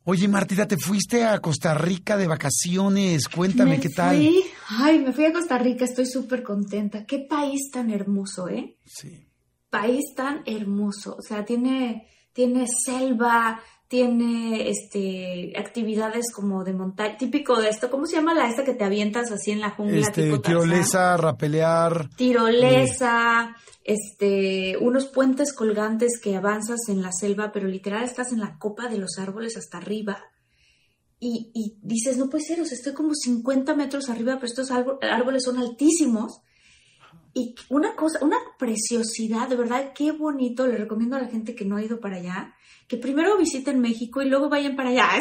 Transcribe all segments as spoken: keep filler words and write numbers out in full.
Oye, Martita, ¿te fuiste a Costa Rica de vacaciones? Cuéntame, me ¿qué tal? Fui, ay, me fui a Costa Rica, estoy súper contenta. Qué país tan hermoso, ¿eh? Sí. País tan hermoso. O sea, tiene, tiene selva, tiene este actividades como de montaña, típico de esto. ¿Cómo se llama la esta que te avientas así en la jungla? Este, tipo Tarzán? tirolesa, rapelear. Tirolesa, eh. este, unos puentes colgantes que avanzas en la selva, pero literal estás en la copa de los árboles hasta arriba. Y, y dices, no puede ser, o sea, estoy como cincuenta metros arriba, pero estos árboles son altísimos. Y una cosa, una preciosidad, de verdad, qué bonito. Le recomiendo a la gente que no ha ido para allá, que primero visiten México y luego vayan para allá.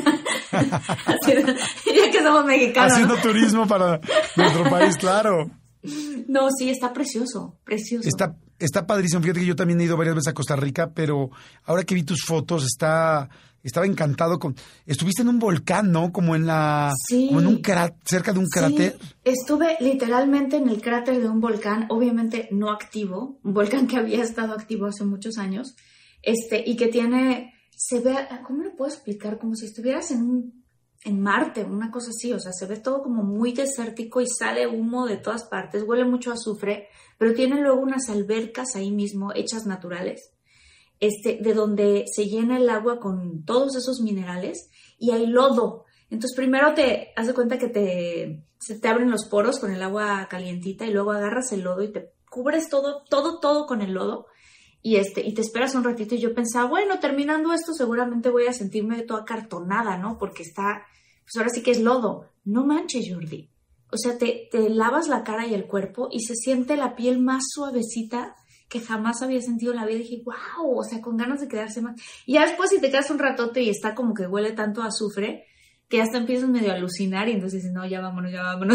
Así, ya que somos mexicanos. Haciendo ¿no? turismo para nuestro país, claro. No, sí, está precioso, precioso. Está, está padrísimo. Fíjate que yo también he ido varias veces a Costa Rica, pero ahora que vi tus fotos, está, estaba encantado con... Estuviste en un volcán, ¿no? Como en la... Sí. Como en un cráter, cerca de un cráter. Sí, estuve literalmente en el cráter de un volcán, obviamente no activo, un volcán que había estado activo hace muchos años, este, y que tiene, se ve, ¿cómo lo puedo explicar? Como si estuvieras en un en Marte, una cosa así, o sea, se ve todo como muy desértico y sale humo de todas partes, huele mucho a azufre, pero tiene luego unas albercas ahí mismo, hechas naturales, este, de donde se llena el agua con todos esos minerales y hay lodo. Entonces primero te haz de cuenta que te, se te abren los poros con el agua calientita y luego agarras el lodo y te cubres todo, todo, todo con el lodo. Y, este, y te esperas un ratito y yo pensaba, bueno, terminando esto seguramente voy a sentirme toda acartonada, ¿no? Porque está, pues ahora sí que es lodo. No manches, Jordi. O sea, te, te lavas la cara y el cuerpo y se siente la piel más suavecita que jamás había sentido en la vida. Y dije, wow, o sea, con ganas de quedarse más. Y ya después si te quedas un ratote y está como que huele tanto a azufre, que hasta empiezas medio a alucinar y entonces dices, no, ya vámonos, ya vámonos.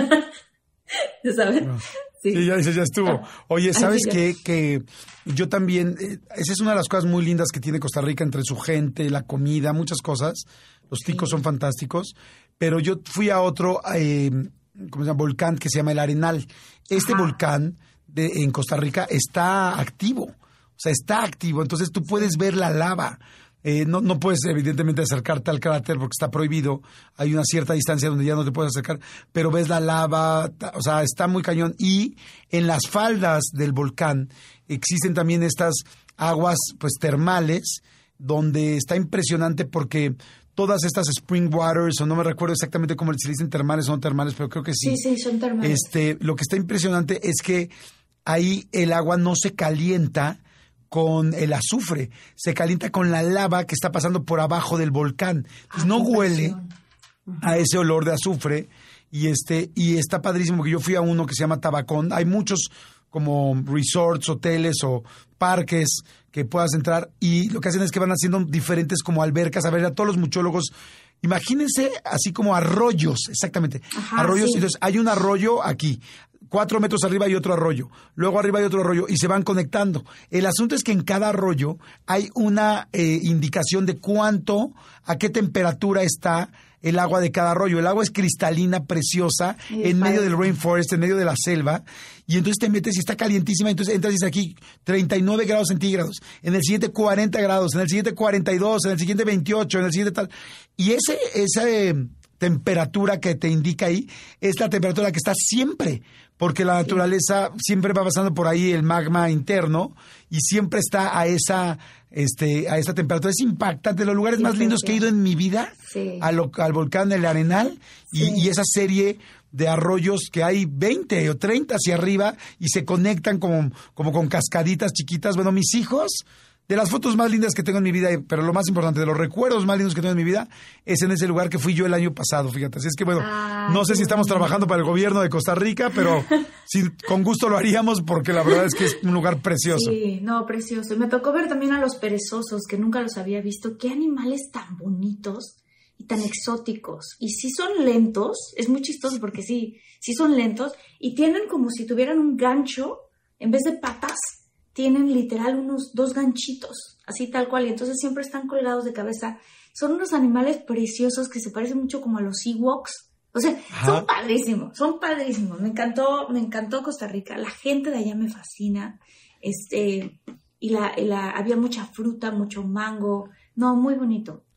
¿Sabes? No. Sí. Sí, ya dices, ya estuvo. Oye, ¿sabes qué? Que yo también, eh, esa es una de las cosas muy lindas que tiene Costa Rica entre su gente, la comida, muchas cosas. Los ticos sí. son fantásticos. Pero yo fui a otro, eh, ¿cómo se llama? Volcán que se llama El Arenal. Este Ajá. volcán de, en Costa Rica está activo. O sea, está activo. Entonces tú puedes ver la lava. Eh, no, no puedes evidentemente acercarte al cráter porque está prohibido, hay una cierta distancia donde ya no te puedes acercar, pero ves la lava, o sea, está muy cañón. Y en las faldas del volcán existen también estas aguas pues termales, donde está impresionante porque todas estas spring waters, o no me recuerdo exactamente cómo se dicen termales o no termales, pero creo que sí. Sí, sí, son termales. Este, lo que está impresionante es que ahí el agua no se calienta con el azufre, se calienta con la lava que está pasando por abajo del volcán. Entonces, ah, no huele uh-huh. a ese olor de azufre y este y está padrísimo porque yo fui a uno que se llama Tabacón. Hay muchos como resorts, hoteles o parques que puedas entrar y lo que hacen es que van haciendo diferentes como albercas. A ver, a todos los muchólogos, imagínense así como arroyos, exactamente, Ajá, arroyos. Sí. Entonces hay un arroyo aquí, cuatro metros arriba hay otro arroyo, luego arriba hay otro arroyo y se van conectando. El asunto es que en cada arroyo hay una eh, indicación de cuánto, a qué temperatura está el agua de cada arroyo. El agua es cristalina, preciosa, sí, en medio del rainforest, en medio de la selva, y entonces te metes y está calientísima, entonces entras y dices aquí treinta y nueve grados centígrados, en el siguiente cuarenta grados, en el siguiente cuarenta y dos, en el siguiente veintiocho, en el siguiente tal. Y ese, esa eh, temperatura que te indica ahí es la temperatura que está siempre, porque la naturaleza sí. siempre va pasando por ahí el magma interno y siempre está a esa este a esa temperatura. Es impactante, de los lugares sí, más lindos sí. que he ido en mi vida, sí. a lo, al volcán del Arenal y, sí. y esa serie de arroyos que hay veinte o treinta hacia arriba y se conectan como, como con cascaditas chiquitas. Bueno, mis hijos, de las fotos más lindas que tengo en mi vida, pero lo más importante, de los recuerdos más lindos que tengo en mi vida, es en ese lugar que fui yo el año pasado, fíjate. Así es que, bueno, ah, no sé si estamos bueno. trabajando para el gobierno de Costa Rica, pero sí, con gusto lo haríamos porque la verdad es que es un lugar precioso. Sí, no, precioso. Me tocó ver también a los perezosos, que nunca los había visto. Qué animales tan bonitos y tan exóticos. Y sí son lentos, es muy chistoso porque sí, sí son lentos y tienen como si tuvieran un gancho en vez de patas. Tienen literal unos dos ganchitos, así tal cual, y entonces siempre están colgados de cabeza. Son unos animales preciosos que se parecen mucho como a los Ewoks. O sea, Ajá. son padrísimos, son padrísimos. Me encantó, me encantó Costa Rica. La gente de allá me fascina. Este, y la, y la había mucha fruta, mucho mango. No, muy bonito.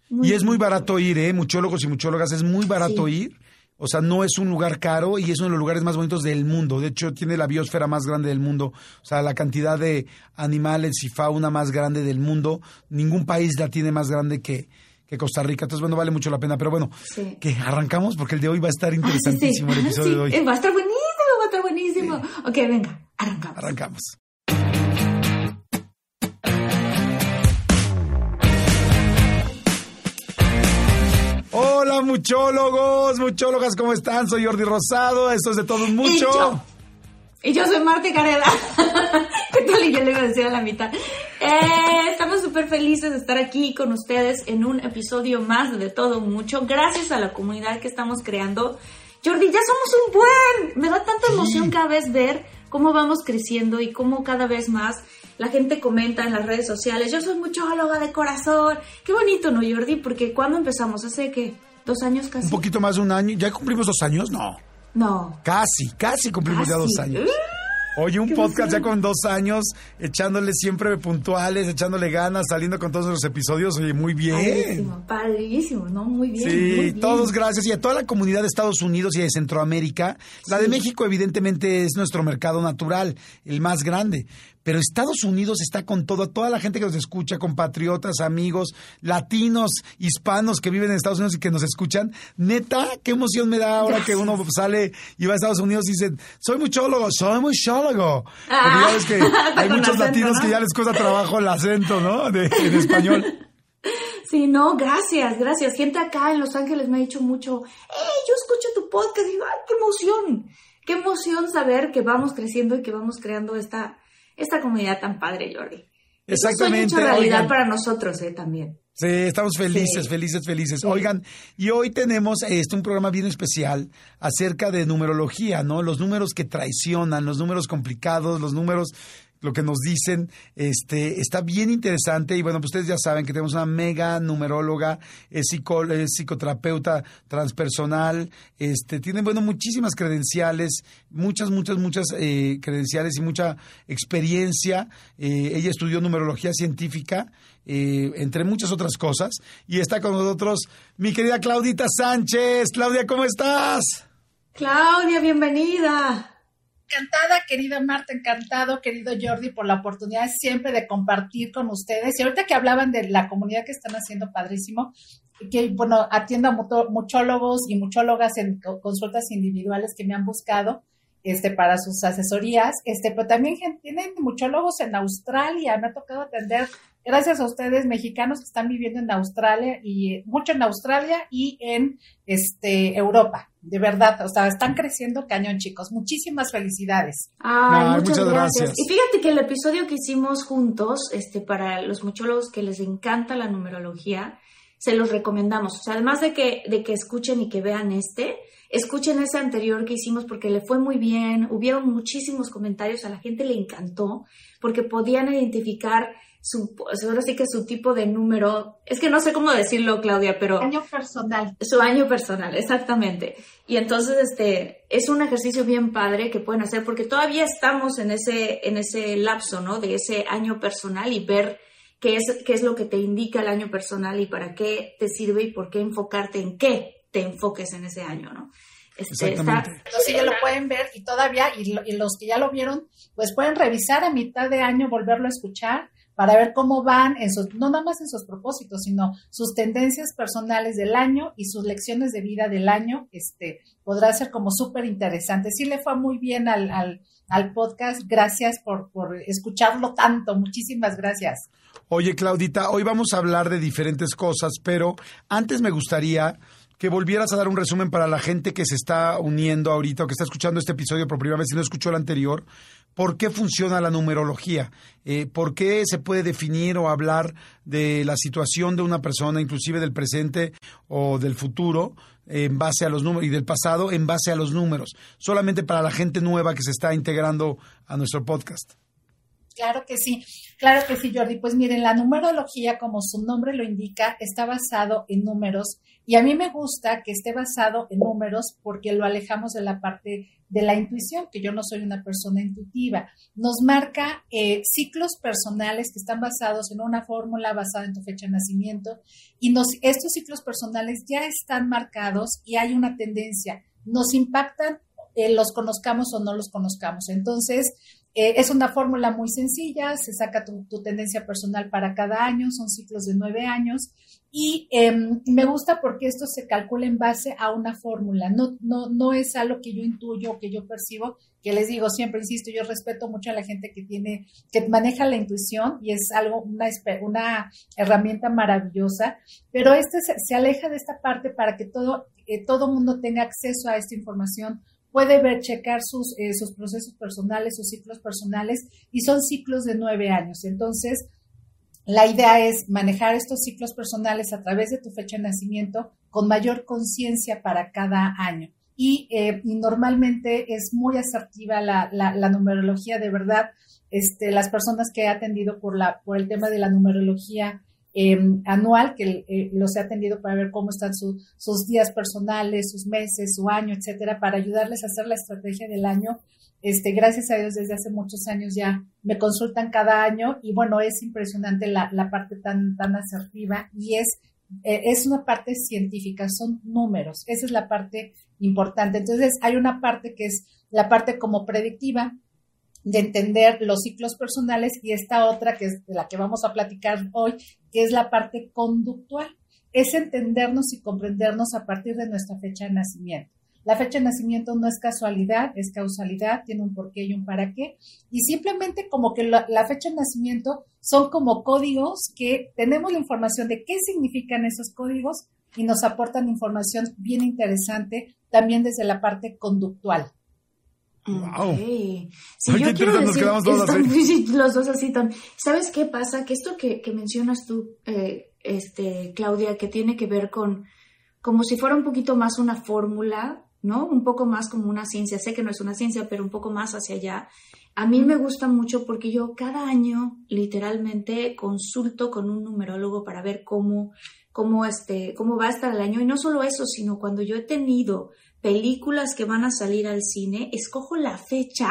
Muy y es muy bonito. barato ir, ¿eh? Muchólogos y muchólogas, es muy barato Sí. ir. O sea, no es un lugar caro y es uno de los lugares más bonitos del mundo. De hecho, tiene la biosfera más grande del mundo. O sea, la cantidad de animales y fauna más grande del mundo. Ningún país la tiene más grande que, que Costa Rica. Entonces, bueno, vale mucho la pena. Pero bueno, Sí. que arrancamos porque el de hoy va a estar Ah, sí, sí. interesantísimo, el episodio Sí, de hoy. eh, va a estar buenísimo, va a estar buenísimo. Ok, venga, arrancamos. Arrancamos. Hola muchólogos, muchólogas, ¿cómo están? Soy Jordi Rosado, esto es de todo un mucho. Y yo, y yo soy Marta Gareda. ¿Qué tal? Y yo le iba a decir a la mitad. Eh, estamos súper felices de estar aquí con ustedes en un episodio más de De Todo Un Mucho. Gracias a la comunidad que estamos creando. Jordi, ya somos un buen. Me da tanta emoción Sí. cada vez ver cómo vamos creciendo y cómo cada vez más la gente comenta en las redes sociales. Yo soy muchóloga de corazón. Qué bonito, ¿no, Jordi? Porque ¿cuándo empezamos? ¿Hace qué? ¿Dos años casi? Un poquito más de un año. ¿Ya cumplimos dos años? No. No. Casi, casi cumplimos ya Casi. dos años. Oye, un Qué podcast ya emoción. con dos años, echándole siempre puntuales, echándole ganas, saliendo con todos los episodios. Oye, muy bien. Padrísimo, padrísimo, ¿no? Muy bien. muy Sí, bien. todos gracias. Y a toda la comunidad de Estados Unidos y de Centroamérica. La de Sí. México, evidentemente, es nuestro mercado natural, el más grande. Pero Estados Unidos está con todo, toda la gente que nos escucha, compatriotas, amigos, latinos, hispanos que viven en Estados Unidos y que nos escuchan. Neta, qué emoción me da ahora Gracias. que uno sale y va a Estados Unidos y dicen, soy muchólogo, soy muchólogo. Ah, Porque ya ves que está hay con muchos acento, latinos ¿no? que ya les cuesta trabajo el acento, ¿no? De, en español. Sí, no, gracias, gracias. Gente acá en Los Ángeles me ha dicho mucho, ¡eh, yo escucho tu podcast! Y digo, ¡ay, qué emoción! Qué emoción saber que vamos creciendo y que vamos creando esta, esta comunidad tan padre, Jordi. Eso Exactamente, es mucha realidad oigan. para nosotros, ¿eh? También. Sí, estamos felices, Sí. felices, felices. Sí. Oigan, y hoy tenemos este un programa bien especial acerca de numerología, ¿no? Los números que traicionan, los números complicados, los números, lo que nos dicen, este, está bien interesante. Y bueno, pues ustedes ya saben que tenemos una mega numeróloga, es, psico, es psicoterapeuta transpersonal, este, tiene, bueno, muchísimas credenciales, muchas, muchas, muchas eh, credenciales y mucha experiencia. Eh, ella estudió numerología científica, eh, entre muchas otras cosas, y está con nosotros mi querida Claudita Sánchez. Claudia, ¿cómo estás? Claudia, bienvenida. Encantada, querida Marta, encantado, querido Jordi, por la oportunidad siempre de compartir con ustedes. Y ahorita que hablaban de la comunidad que están haciendo padrísimo, que, bueno, atiendo a muto- muchólogos y muchólogas en co- consultas individuales que me han buscado este, para sus asesorías, este, pero también gente- tienen muchólogos en Australia. Me ha tocado atender, gracias a ustedes, mexicanos que están viviendo en Australia, y eh, mucho en Australia y en este, Europa. De verdad, o sea, están creciendo cañón, chicos. Muchísimas felicidades. Ay, Ay, muchas, muchas gracias. gracias. Y fíjate que el episodio que hicimos juntos, este, para los muchólogos que les encanta la numerología, se los recomendamos. O sea, además de que, de que escuchen y que vean este, escuchen ese anterior que hicimos porque le fue muy bien, hubieron muchísimos comentarios, a la gente le encantó, porque podían identificar su, ahora sí que su tipo de número, es que no sé cómo decirlo, Claudia, pero... Año personal. Su año personal, exactamente. Y entonces este es un ejercicio bien padre que pueden hacer porque todavía estamos en ese, en ese lapso, ¿no? De ese año personal y ver qué es, qué es lo que te indica el año personal y para qué te sirve y por qué enfocarte en qué te enfoques en ese año, ¿no? Este, Exactamente. está- Entonces ya lo pueden ver y todavía, y, lo- y los que ya lo vieron, pues pueden revisar a mitad de año, volverlo a escuchar para ver cómo van, en sus, no nada más en sus propósitos, sino sus tendencias personales del año y sus lecciones de vida del año. Este, podrá ser como súper interesante. Sí le fue muy bien al, al, al podcast. Gracias por, por escucharlo tanto. Muchísimas gracias. Oye, Claudita, hoy vamos a hablar de diferentes cosas, pero antes me gustaría que volvieras a dar un resumen para la gente que se está uniendo ahorita o que está escuchando este episodio por primera vez y no escuchó el anterior. ¿Por qué funciona la numerología? Eh, ¿Por qué se puede definir o hablar de la situación de una persona, inclusive del presente o del futuro, en base a los números, y del pasado en base a los números? Solamente para la gente nueva que se está integrando a nuestro podcast. Claro que sí, claro que sí, Jordi. Pues miren, la numerología, como su nombre lo indica, está basado en números y a mí me gusta que esté basado en números porque lo alejamos de la parte de la intuición, que yo no soy una persona intuitiva. Nos marca eh, ciclos personales que están basados en una fórmula basada en tu fecha de nacimiento y nos, estos ciclos personales ya están marcados y hay una tendencia. Nos impactan, eh, los conozcamos o no los conozcamos. Entonces, Eh, es una fórmula muy sencilla, se saca tu, tu tendencia personal para cada año, son ciclos de nueve años y eh, me gusta porque esto se calcula en base a una fórmula, no, no, no es algo que yo intuyo o que yo percibo, que les digo siempre, insisto, yo respeto mucho a la gente que tiene, que maneja la intuición y es algo, una, una herramienta maravillosa, pero este se, se aleja de esta parte para que todo, eh, todo mundo tenga acceso a esta información. Puede ver, checar sus, eh, sus procesos personales, sus ciclos personales, y son ciclos de nueve años. Entonces, la idea es manejar estos ciclos personales a través de tu fecha de nacimiento con mayor conciencia para cada año. Y, eh, y normalmente es muy asertiva la, la, la numerología, de verdad. Este, las personas que he atendido por, la, por el tema de la numerología Eh, anual, que eh, los he atendido para ver cómo están su, sus días personales, sus meses, su año, etcétera, para ayudarles a hacer la estrategia del año. Este, gracias a Dios, desde hace muchos años ya me consultan cada año y bueno, es impresionante la, la parte tan, tan asertiva y es, eh, es una parte científica, son números, esa es la parte importante. Entonces, hay una parte que es la parte como predictiva, de entender los ciclos personales y esta otra que es de la que vamos a platicar hoy, que es la parte conductual. Es entendernos y comprendernos a partir de nuestra fecha de nacimiento. La fecha de nacimiento no es casualidad, es causalidad, tiene un porqué y un para qué. Y simplemente como que la, la fecha de nacimiento son como códigos que tenemos la información de qué significan esos códigos y nos aportan información bien interesante también desde la parte conductual. Wow. Okay. Sí, Ay, yo quiero decir, nos todos están, así. los dos así tan. ¿Sabes qué pasa? Que esto que, que mencionas tú, eh, este, Claudia, que tiene que ver con como si fuera un poquito más una fórmula, ¿no? Un poco más como una ciencia. Sé que no es una ciencia, pero un poco más hacia allá. A mí me gusta mucho porque yo cada año literalmente consulto con un numerólogo para ver cómo, cómo, este, cómo va a estar el año. Y no solo eso, sino cuando yo he tenido películas que van a salir al cine, escojo la fecha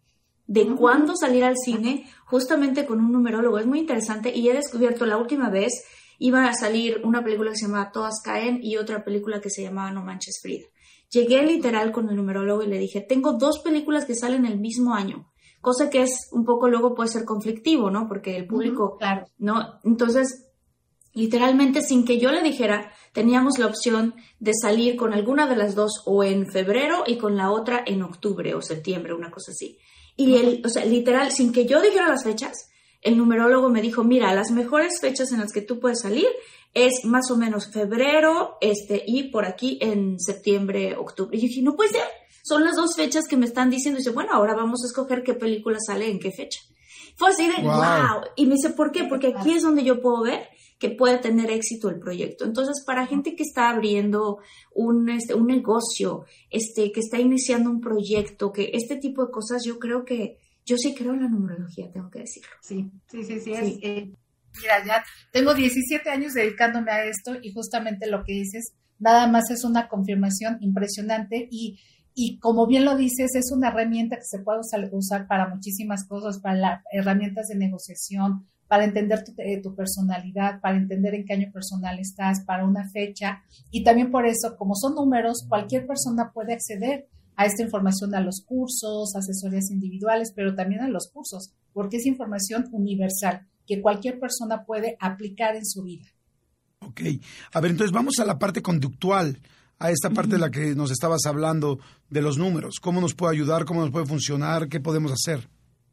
de uh-huh. cuándo salir al cine justamente con un numerólogo. Es muy interesante y he descubierto la última vez iba a salir una película que se llamaba Todas Caen y otra película que se llamaba No Manches Frida. Llegué literal con el numerólogo y le dije, tengo dos películas que salen el mismo año, cosa que es un poco luego puede ser conflictivo, ¿no? Porque el público, uh-huh, claro. ¿no? Entonces, literalmente, sin que yo le dijera, teníamos la opción de salir con alguna de las dos o en febrero y con la otra en octubre o septiembre, una cosa así. Y, el, o sea, literal, sin que yo dijera las fechas, el numerólogo me dijo, mira, las mejores fechas en las que tú puedes salir es más o menos febrero este, y por aquí en septiembre, octubre. Y yo dije, no puede ser, son las dos fechas que me están diciendo. Y dice, bueno, ahora vamos a escoger qué película sale en qué fecha. Fue así de, wow. wow. Y me dice, ¿por qué? Porque aquí es donde yo puedo ver que puede tener éxito el proyecto. Entonces, para gente que está abriendo un, este, un negocio, este, que está iniciando un proyecto, que este tipo de cosas, yo creo que, yo sí creo en la numerología, tengo que decirlo. Sí, sí, sí, sí. sí. Es, eh, mira, ya tengo diecisiete años dedicándome a esto y justamente lo que dices, nada más es una confirmación impresionante y Y como bien lo dices, es una herramienta que se puede usar, usar para muchísimas cosas, para la, herramientas de negociación, para entender tu, eh, tu personalidad, para entender en qué año personal estás, para una fecha. Y también por eso, como son números, cualquier persona puede acceder a esta información, a los cursos, asesorías individuales, pero también a los cursos, porque es información universal que cualquier persona puede aplicar en su vida. Ok. A ver, entonces vamos a la parte conductual, a esta parte de la que nos estabas hablando de los números. ¿Cómo nos puede ayudar? ¿Cómo nos puede funcionar? ¿Qué podemos hacer?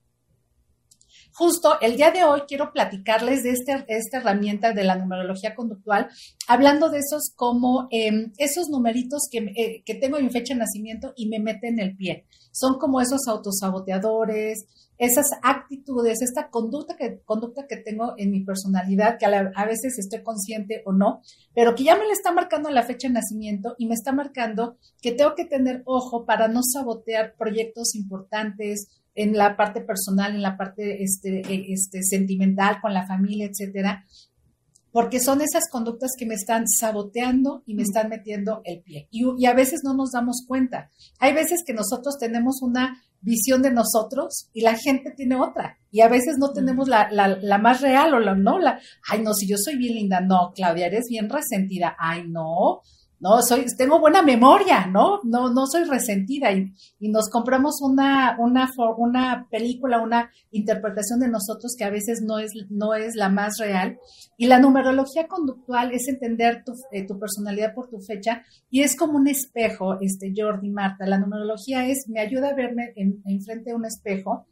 Justo el día de hoy quiero platicarles de este, esta herramienta de la numerología conductual, hablando de esos como eh, esos numeritos que, eh, que tengo en mi fecha de nacimiento y me meten el pie. Son como esos autosaboteadores, esas actitudes, esta conducta que, conducta que tengo en mi personalidad, que a, la, a veces estoy consciente o no, pero que ya me la está marcando la fecha de nacimiento y me está marcando que tengo que tener ojo para no sabotear proyectos importantes, en la parte personal, en la parte este, este, sentimental, con la familia, etcétera, porque son esas conductas que me están saboteando y me están metiendo el pie. Y, y a veces no nos damos cuenta. Hay veces que nosotros tenemos una visión de nosotros y la gente tiene otra. Y a veces no tenemos la, la, la más real o la, no, la, ay, no, si yo soy bien linda, no, Claudia, eres bien resentida, ay, no, no, soy, tengo buena memoria, ¿no? No, no soy resentida. Y, y nos compramos una, una, una película, una interpretación de nosotros que a veces no es, no es la más real. Y la numerología conductual es entender tu, eh, tu personalidad por tu fecha y es como un espejo, este, Jordi, Marta. La numerología es, me ayuda a verme en, en frente de un espejo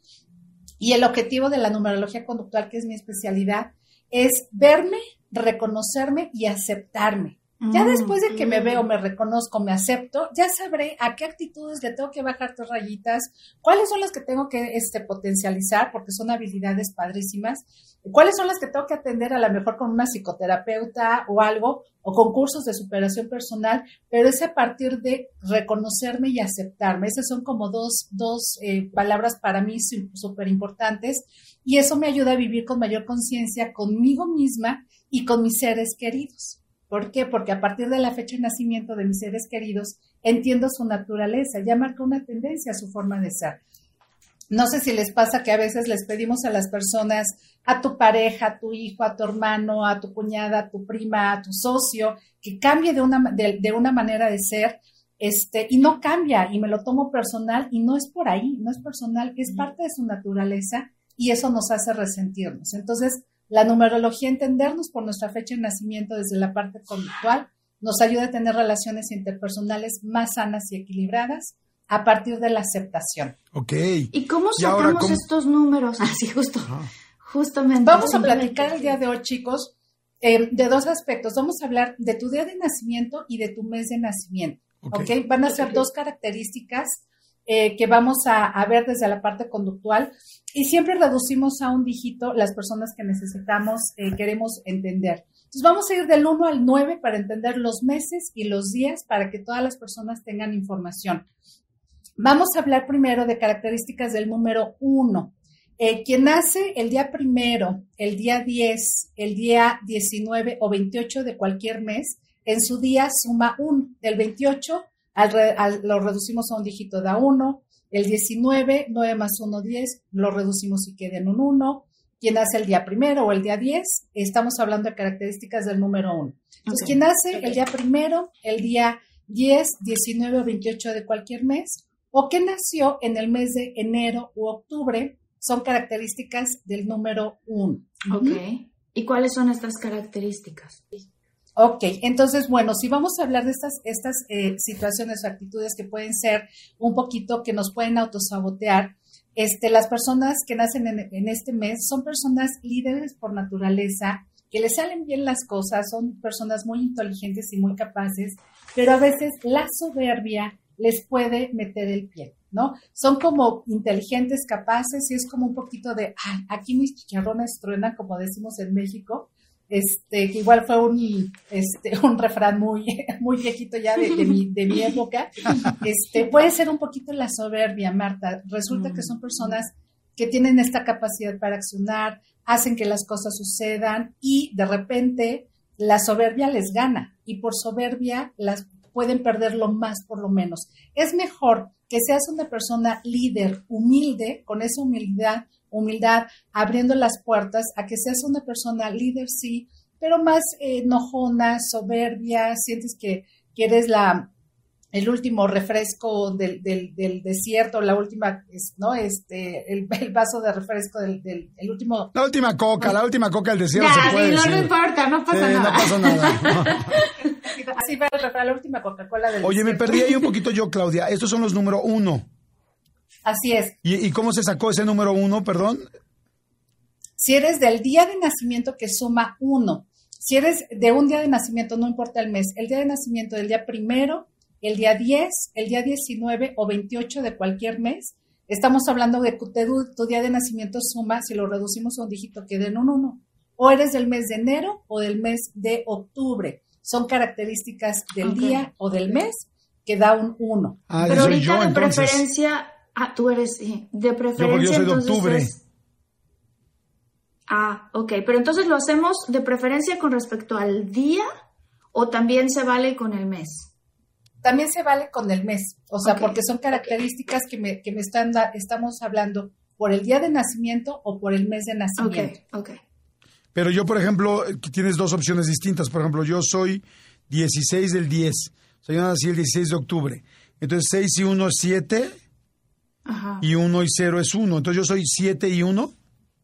y el objetivo de la numerología conductual, que es mi especialidad, es verme, reconocerme y aceptarme. Ya después de que me veo, me reconozco, me acepto, ya sabré a qué actitudes le tengo que bajar tres rayitas, cuáles son las que tengo que este, potencializar, porque son habilidades padrísimas, cuáles son las que tengo que atender a lo mejor con una psicoterapeuta o algo, o con cursos de superación personal, pero es a partir de reconocerme y aceptarme. Esas son como dos, dos eh, palabras para mí súper importantes, y eso me ayuda a vivir con mayor conciencia conmigo misma y con mis seres queridos. ¿Por qué? Porque a partir de la fecha de nacimiento de mis seres queridos, entiendo su naturaleza, ya marca una tendencia a su forma de ser. No sé si les pasa que a veces les pedimos a las personas, a tu pareja, a tu hijo, a tu hermano, a tu cuñada, a tu prima, a tu socio, que cambie de una, de, de una manera de ser, este, y no cambia, y me lo tomo personal, y no es por ahí, no es personal, es parte de su naturaleza, y eso nos hace resentirnos. Entonces, la numerología, entendernos por nuestra fecha de nacimiento desde la parte conductual, nos ayuda a tener relaciones interpersonales más sanas y equilibradas a partir de la aceptación. Ok. ¿Y cómo ¿Y ahora sacamos cómo? estos números? Así, justo, Ajá. justamente. Vamos a platicar el día de hoy, chicos, eh, de dos aspectos. Vamos a hablar de tu día de nacimiento y de tu mes de nacimiento. ¿Ok? ¿Okay? Van a ser dos características eh, que vamos a, a ver desde la parte conductual. Y siempre reducimos a un dígito las personas que necesitamos, eh, queremos entender. Entonces vamos a ir del uno al nueve para entender los meses y los días para que todas las personas tengan información. Vamos a hablar primero de características del número uno. Eh, quien nace el día primero, el día diez, el día diecinueve o veintiocho de cualquier mes, en su día suma uno. El veintiocho al, al, lo reducimos a un dígito, da uno. El diecinueve, nueve más uno, diez, lo reducimos y queda en un uno. Quien nace el día primero o el día diez, estamos hablando de características del número uno. Entonces, okay. Quien nace okay. el día primero, el día diez, diecinueve o veintiocho de cualquier mes, o que nació en el mes de enero u octubre, son características del número uno. Ok. Uh-huh. ¿Y cuáles son estas características? Ok, entonces, bueno, si vamos a hablar de estas, estas eh, situaciones o actitudes que pueden ser un poquito, que nos pueden autosabotear, este, las personas que nacen en, en este mes son personas líderes por naturaleza, que les salen bien las cosas, son personas muy inteligentes y muy capaces, pero a veces la soberbia les puede meter el pie, ¿no? Son como inteligentes, capaces, y es como un poquito de, ay, aquí mis chicharrones truenan, como decimos en México. Este, que igual fue un, este, un refrán muy, muy viejito ya de, de, mi, de mi época. Este, puede ser un poquito la soberbia, Marta. Resulta mm. que son personas que tienen esta capacidad para accionar, hacen que las cosas sucedan y de repente la soberbia les gana y por soberbia las pueden perder lo más por lo menos. Es mejor que seas una persona líder, humilde, con esa humildad, humildad, abriendo las puertas, a que seas una persona líder, sí, pero más eh, enojona, soberbia, sientes que, que eres la, el último refresco del, del, del desierto, la última, ¿no? Este, el, el vaso de refresco del, del el último. La última coca, no. la última coca del desierto ya, se puede no, decir. No importa, no pasa sí, nada. No pasa nada. Así fue el refrán, la última Coca-Cola del Oye, desierto. Me perdí ahí un poquito yo, Claudia. Estos son los número uno. Así es. ¿Y, ¿Y cómo se sacó ese número uno, perdón? Si eres del día de nacimiento que suma uno, si eres de un día de nacimiento, no importa el mes, el día de nacimiento del día primero, el día diez, el día diecinueve o veintiocho de cualquier mes, estamos hablando de que tu, tu día de nacimiento suma, si lo reducimos a un dígito, queda en un uno. O eres del mes de enero o del mes de octubre. Son características del okay. día o del mes que da un uno. Ah, pero ahorita yo, de entonces. preferencia Ah, tú eres, sí. De preferencia, yo porque yo soy de entonces octubre. es... Ah, ok. Pero entonces lo hacemos de preferencia con respecto al día o también se vale con el mes. También se vale con el mes, o sea, Okay. porque son características que me, que me están, da, estamos hablando por el día de nacimiento o por el mes de nacimiento. Ok, ok. Pero yo, por ejemplo, tienes dos opciones distintas. Por ejemplo, yo soy dieciséis del diez. O sea, yo nací el dieciséis de octubre. Entonces, seis y uno es siete. Ajá. Y uno y cero es uno. Entonces, yo soy siete y uno.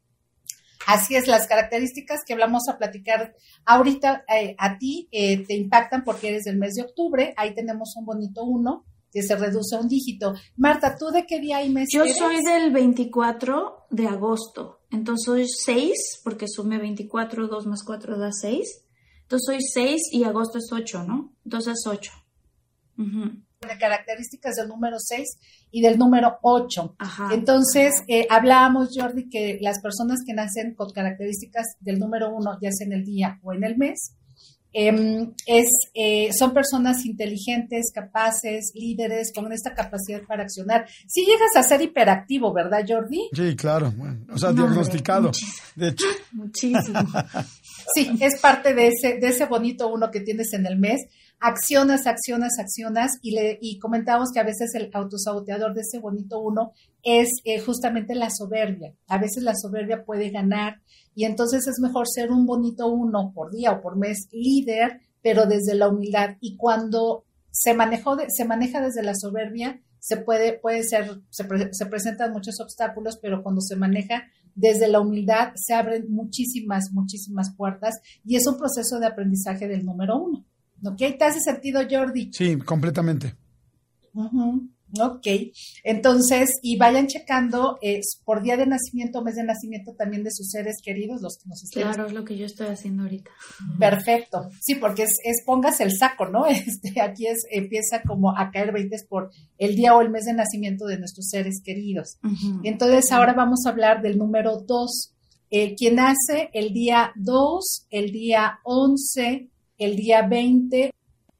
Así es, las características que hablamos a platicar ahorita eh, a ti eh, te impactan porque eres del mes de octubre. Ahí tenemos un bonito uno que se reduce a un dígito. Marta, ¿tú de qué día y mes Yo eres? soy del veinticuatro de agosto. Entonces soy seis, porque sumé veinticuatro, dos más cuatro da seis. Entonces soy seis y agosto es ocho, ¿no? Entonces es ocho. Uh-huh. De características del número seis y del número ocho. Ajá. Entonces, eh, hablábamos, Jordi, que las personas que nacen con características del número uno, ya sea en el día o en el mes, eh, es, eh, son personas inteligentes, capaces, líderes, con esta capacidad para accionar. Si llegas a ser hiperactivo, ¿verdad, Jordi? Sí, claro. Bueno, o sea, No, diagnosticado. hombre, De hecho. Muchísimo. Sí, es parte de ese, de ese bonito uno que tienes en el mes. Accionas, accionas, accionas y, le, y comentábamos que a veces el autosaboteador de ese bonito uno es eh, justamente la soberbia. A veces la soberbia puede ganar y entonces es mejor ser un bonito uno por día o por mes líder, pero desde la humildad. Y cuando se, manejó de, se maneja desde la soberbia, se puede, puede ser, se, pre, se presentan muchos obstáculos, pero cuando se maneja desde la humildad se abren muchísimas, muchísimas puertas y es un proceso de aprendizaje del número uno. ¿Ok? ¿Te hace sentido, Jordi? Sí, completamente. Uh-huh. Ok. Entonces, y vayan checando eh, por día de nacimiento, mes de nacimiento también de sus seres queridos, los que nos estén. Claro, es lo que yo estoy haciendo ahorita. Perfecto. Sí, porque es, es póngase el saco, ¿no? Este, aquí es, empieza como a caer veintes por el día o el mes de nacimiento de nuestros seres queridos. Uh-huh. Entonces, ahora vamos a hablar del número dos. Eh, quien nace el día dos, el día once, el día veinte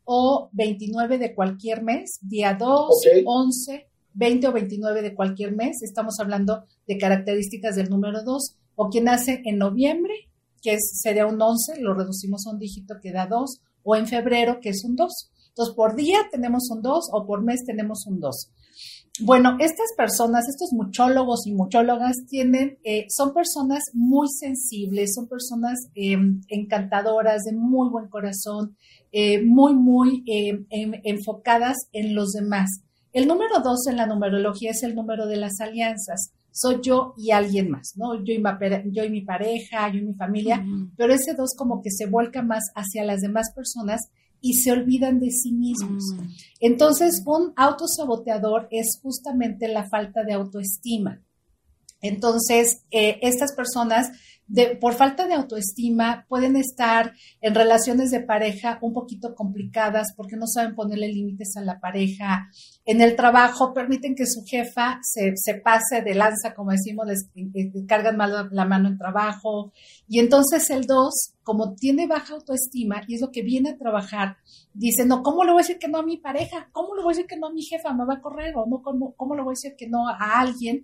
o veintinueve de cualquier mes, día dos, okay. once, veinte o veintinueve de cualquier mes, estamos hablando de características del número dos, o quien nace en noviembre, que es, sería un once, lo reducimos a un dígito que da dos, o en febrero, que es un dos. Entonces, por día tenemos un dos o por mes tenemos un dos. Bueno, estas personas, estos muchólogos y muchólogas tienen, eh, son personas muy sensibles, son personas eh, encantadoras, de muy buen corazón, eh, muy, muy eh, en, enfocadas en los demás. El número dos en la numerología es el número de las alianzas. Soy yo y alguien más, ¿no? Yo y, ma, yo y mi pareja, yo y mi familia, uh-huh. Pero ese dos como que se vuelca más hacia las demás personas y se olvidan de sí mismos. Mm. Entonces, un autosaboteador es justamente la falta de autoestima. Entonces, eh, estas personas, de, por falta de autoestima, pueden estar en relaciones de pareja un poquito complicadas porque no saben ponerle límites a la pareja. En el trabajo permiten que su jefa se, se pase de lanza, como decimos, les, les cargan mal la, la mano en trabajo. Y entonces el dos, como tiene baja autoestima y es lo que viene a trabajar, dice, no, ¿cómo le voy a decir que no a mi pareja? ¿Cómo le voy a decir que no a mi jefa? ¿Me va a correr? ¿O no, cómo, cómo le voy a decir que no a alguien?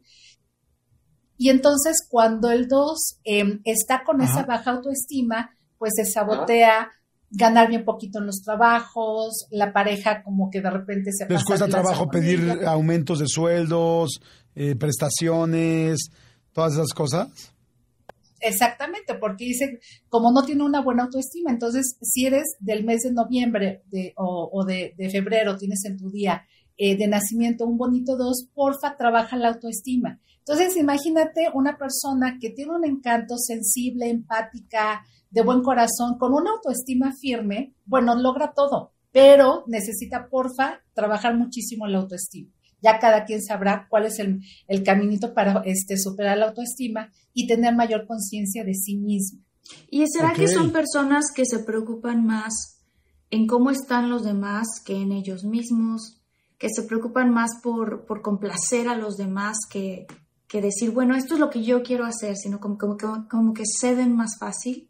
Y entonces cuando el dos eh, está con Ajá. esa baja autoestima, pues se sabotea, Ajá. ganar bien poquito en los trabajos, la pareja como que de repente se pasa. Les cuesta trabajo pedir ella. aumentos de sueldos, eh, prestaciones, todas esas cosas. Exactamente, porque dice, como no tiene una buena autoestima, entonces si eres del mes de noviembre de, o, o de, de febrero, tienes en tu día eh, de nacimiento un bonito dos, porfa, trabaja la autoestima. Entonces, imagínate una persona que tiene un encanto sensible, empática, de buen corazón, con una autoestima firme, bueno, logra todo, pero necesita, porfa, trabajar muchísimo la autoestima. Ya cada quien sabrá cuál es el, el caminito para este, superar la autoestima y tener mayor conciencia de sí mismo. ¿Y será okay. que son personas que se preocupan más en cómo están los demás que en ellos mismos, que se preocupan más por, por complacer a los demás que... que decir, bueno, esto es lo que yo quiero hacer, sino como, como, como, como que ceden más fácil?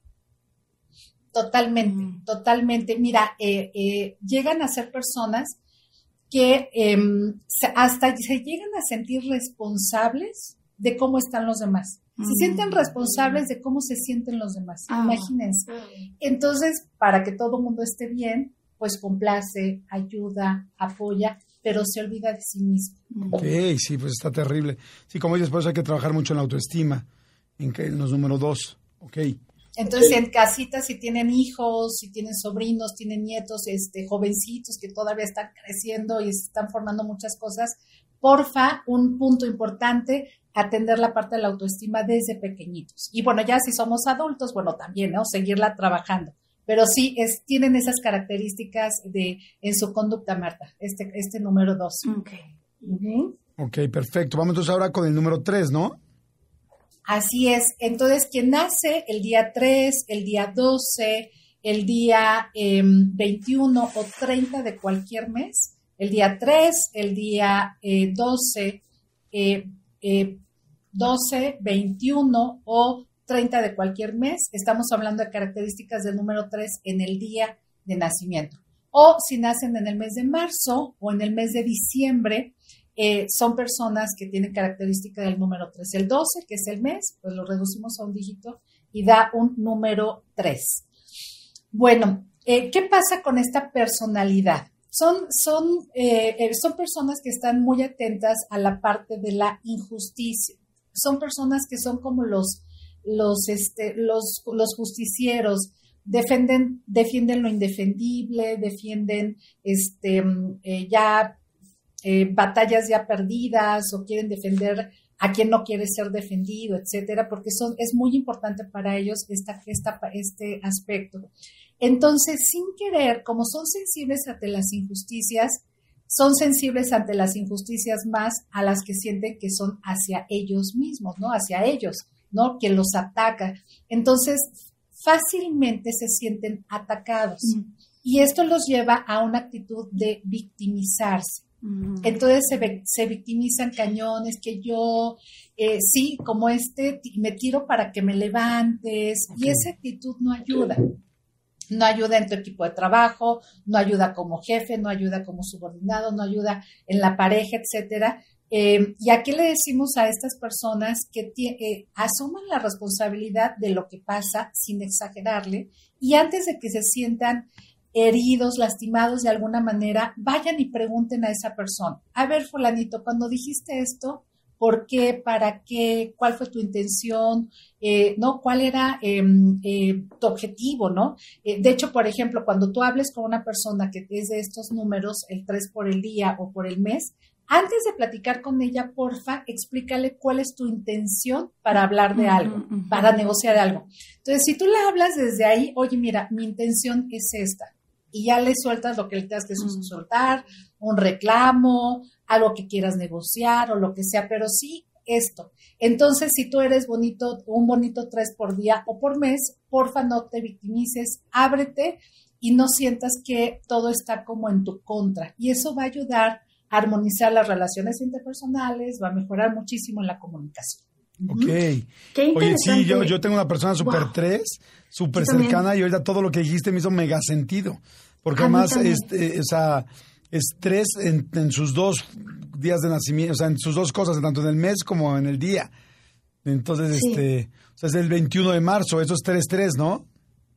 Totalmente, mm. totalmente. Mira, eh, eh, llegan a ser personas que eh, hasta se llegan a sentir responsables de cómo están los demás. Se mm. sienten responsables de cómo se sienten los demás. Ah. Imagínense. Entonces, para que todo el mundo esté bien, pues complace, ayuda, apoya, pero se olvida de sí mismo. Ok, sí, pues está terrible. Sí, como dices, por eso hay que trabajar mucho en la autoestima, en, que, en los números dos. Ok. Entonces, en casita, si tienen hijos, si tienen sobrinos, tienen nietos, este, jovencitos que todavía están creciendo y están formando muchas cosas, porfa, un punto importante, atender la parte de la autoestima desde pequeñitos. Y bueno, ya si somos adultos, bueno, también, ¿no? Seguirla trabajando. Pero sí, es, tienen esas características de en su conducta, Marta, este, este número dos. Ok. Uh-huh. Ok, perfecto. Vamos entonces ahora con el número tres, ¿no? Así es. Entonces, quien nace el día tres, el día doce, el día eh, veintiuno o treinta de cualquier mes, el día tres, el día eh, doce, eh, eh, doce, veintiuno o treinta de cualquier mes, estamos hablando de características del número tres en el día de nacimiento. O si nacen en el mes de marzo o en el mes de diciembre, Eh, son personas que tienen característica del número tres. El doce, que es el mes, pues lo reducimos a un dígito y da un número tres. Bueno, eh, ¿qué pasa con esta personalidad? Son, son, eh, son personas que están muy atentas a la parte de la injusticia. Son personas que son como los, los, este, los, los justicieros. Defienden, defienden lo indefendible, defienden este, eh, ya... Eh, batallas ya perdidas o quieren defender a quien no quiere ser defendido, etcétera, porque son, es muy importante para ellos esta, esta, este aspecto. Entonces, sin querer, como son sensibles ante las injusticias, son sensibles ante las injusticias más a las que sienten que son hacia ellos mismos, ¿no? Hacia ellos, ¿no? Que los ataca. Entonces, fácilmente se sienten atacados. Mm. Y esto los lleva a una actitud de victimizarse. Entonces se, se victimizan cañones, que yo, eh, sí, como este, me tiro para que me levantes, okay. Y esa actitud no ayuda. No ayuda en tu equipo de trabajo, no ayuda como jefe, no ayuda como subordinado, no ayuda en la pareja, etcétera. Eh, y aquí le decimos a estas personas que eh, asuman la responsabilidad de lo que pasa sin exagerarle y antes de que se sientan heridos, lastimados de alguna manera, vayan y pregunten a esa persona. A ver, fulanito, cuando dijiste esto, ¿por qué? ¿Para qué? ¿Cuál fue tu intención? Eh, ¿no? ¿Cuál era eh, eh, tu objetivo? ¿No? Eh, de hecho, por ejemplo, cuando tú hables con una persona que es de estos números, el tres por el día o por el mes, antes de platicar con ella, porfa, explícale cuál es tu intención para hablar de algo, uh-huh, uh-huh. para negociar algo. Entonces, si tú le hablas desde ahí, oye, mira, mi intención es esta. Y ya le sueltas lo que le tengas que mm. soltar, un reclamo, algo que quieras negociar o lo que sea, pero sí esto. Entonces, si tú eres bonito, un bonito tres por día o por mes, porfa no te victimices, ábrete y no sientas que todo está como en tu contra. Y eso va a ayudar a armonizar las relaciones interpersonales, va a mejorar muchísimo en la comunicación. Ok. Qué Oye, sí, yo, yo tengo una persona súper wow. tres, súper cercana y ahorita todo lo que dijiste me hizo mega sentido. Porque a además, este, o sea, es tres en, en sus dos días de nacimiento, o sea, en sus dos cosas, tanto en el mes como en el día. Entonces, sí. este, o sea, es el veintiuno de marzo, eso es tres tres, ¿no?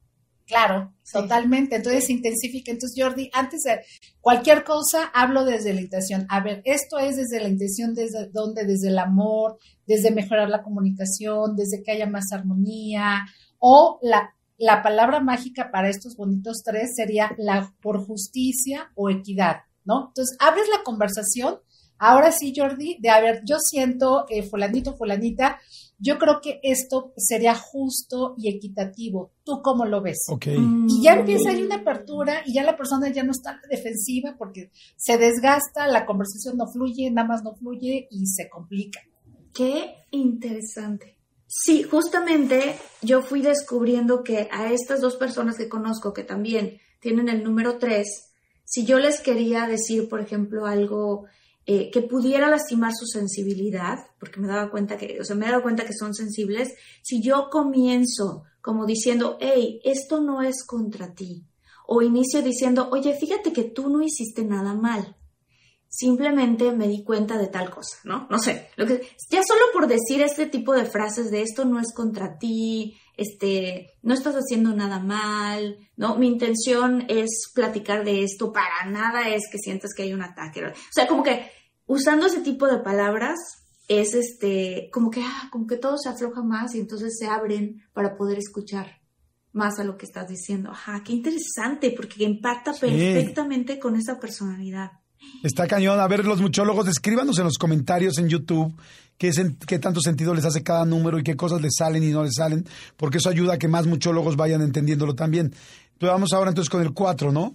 Claro, sí. Totalmente. Entonces, intensifica. Entonces, Jordi, antes de cualquier cosa, hablo desde la intención. A ver, esto es desde la intención, desde donde, desde el amor, desde mejorar la comunicación, desde que haya más armonía, o la, la palabra mágica para estos bonitos tres sería la por justicia o equidad, ¿no? Entonces, abres la conversación. Ahora sí, Jordi, de a ver, yo siento, eh, fulanito, fulanita, yo creo que esto sería justo y equitativo. ¿Tú cómo lo ves? Okay. Y ya empieza ahí una apertura y ya la persona ya no está defensiva porque se desgasta, la conversación no fluye, nada más no fluye y se complica. Qué interesante. Sí, justamente yo fui descubriendo que a estas dos personas que conozco que también tienen el número tres, si yo les quería decir, por ejemplo, algo... Eh, que pudiera lastimar su sensibilidad, porque me daba cuenta que, o sea, me he dado cuenta que son sensibles, si yo comienzo como diciendo, hey, esto no es contra ti, o inicio diciendo, oye, fíjate que tú no hiciste nada mal, simplemente me di cuenta de tal cosa, ¿no? No sé, lo que, ya solo por decir este tipo de frases de esto no es contra ti, este, no estás haciendo nada mal, ¿no? Mi intención es platicar de esto, para nada es que sientas que hay un ataque. O sea, como que usando ese tipo de palabras es este, como que, ah, como que todo se afloja más y entonces se abren para poder escuchar más a lo que estás diciendo. Ajá, qué interesante, porque impacta sí. perfectamente con esa personalidad. Está cañón. A ver, los muchólogos, escríbanos en los comentarios en YouTube qué, sen- qué tanto sentido les hace cada número y qué cosas les salen y no les salen, porque eso ayuda a que más muchólogos vayan entendiéndolo también. Pero vamos ahora entonces con el cuatro, ¿no?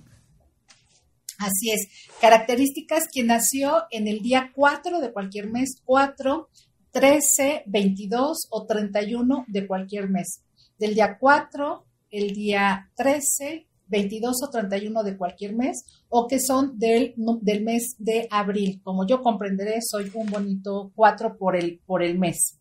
Así es. Características: quien nació en el día cuatro de cualquier mes, cuatro, trece, veintidós o treinta y uno de cualquier mes. Del día cuatro, el día trece, veintidós o treinta y uno de cualquier mes, o que son del, del mes de abril. Como yo comprenderé, soy un bonito cuatro por el, por el mes.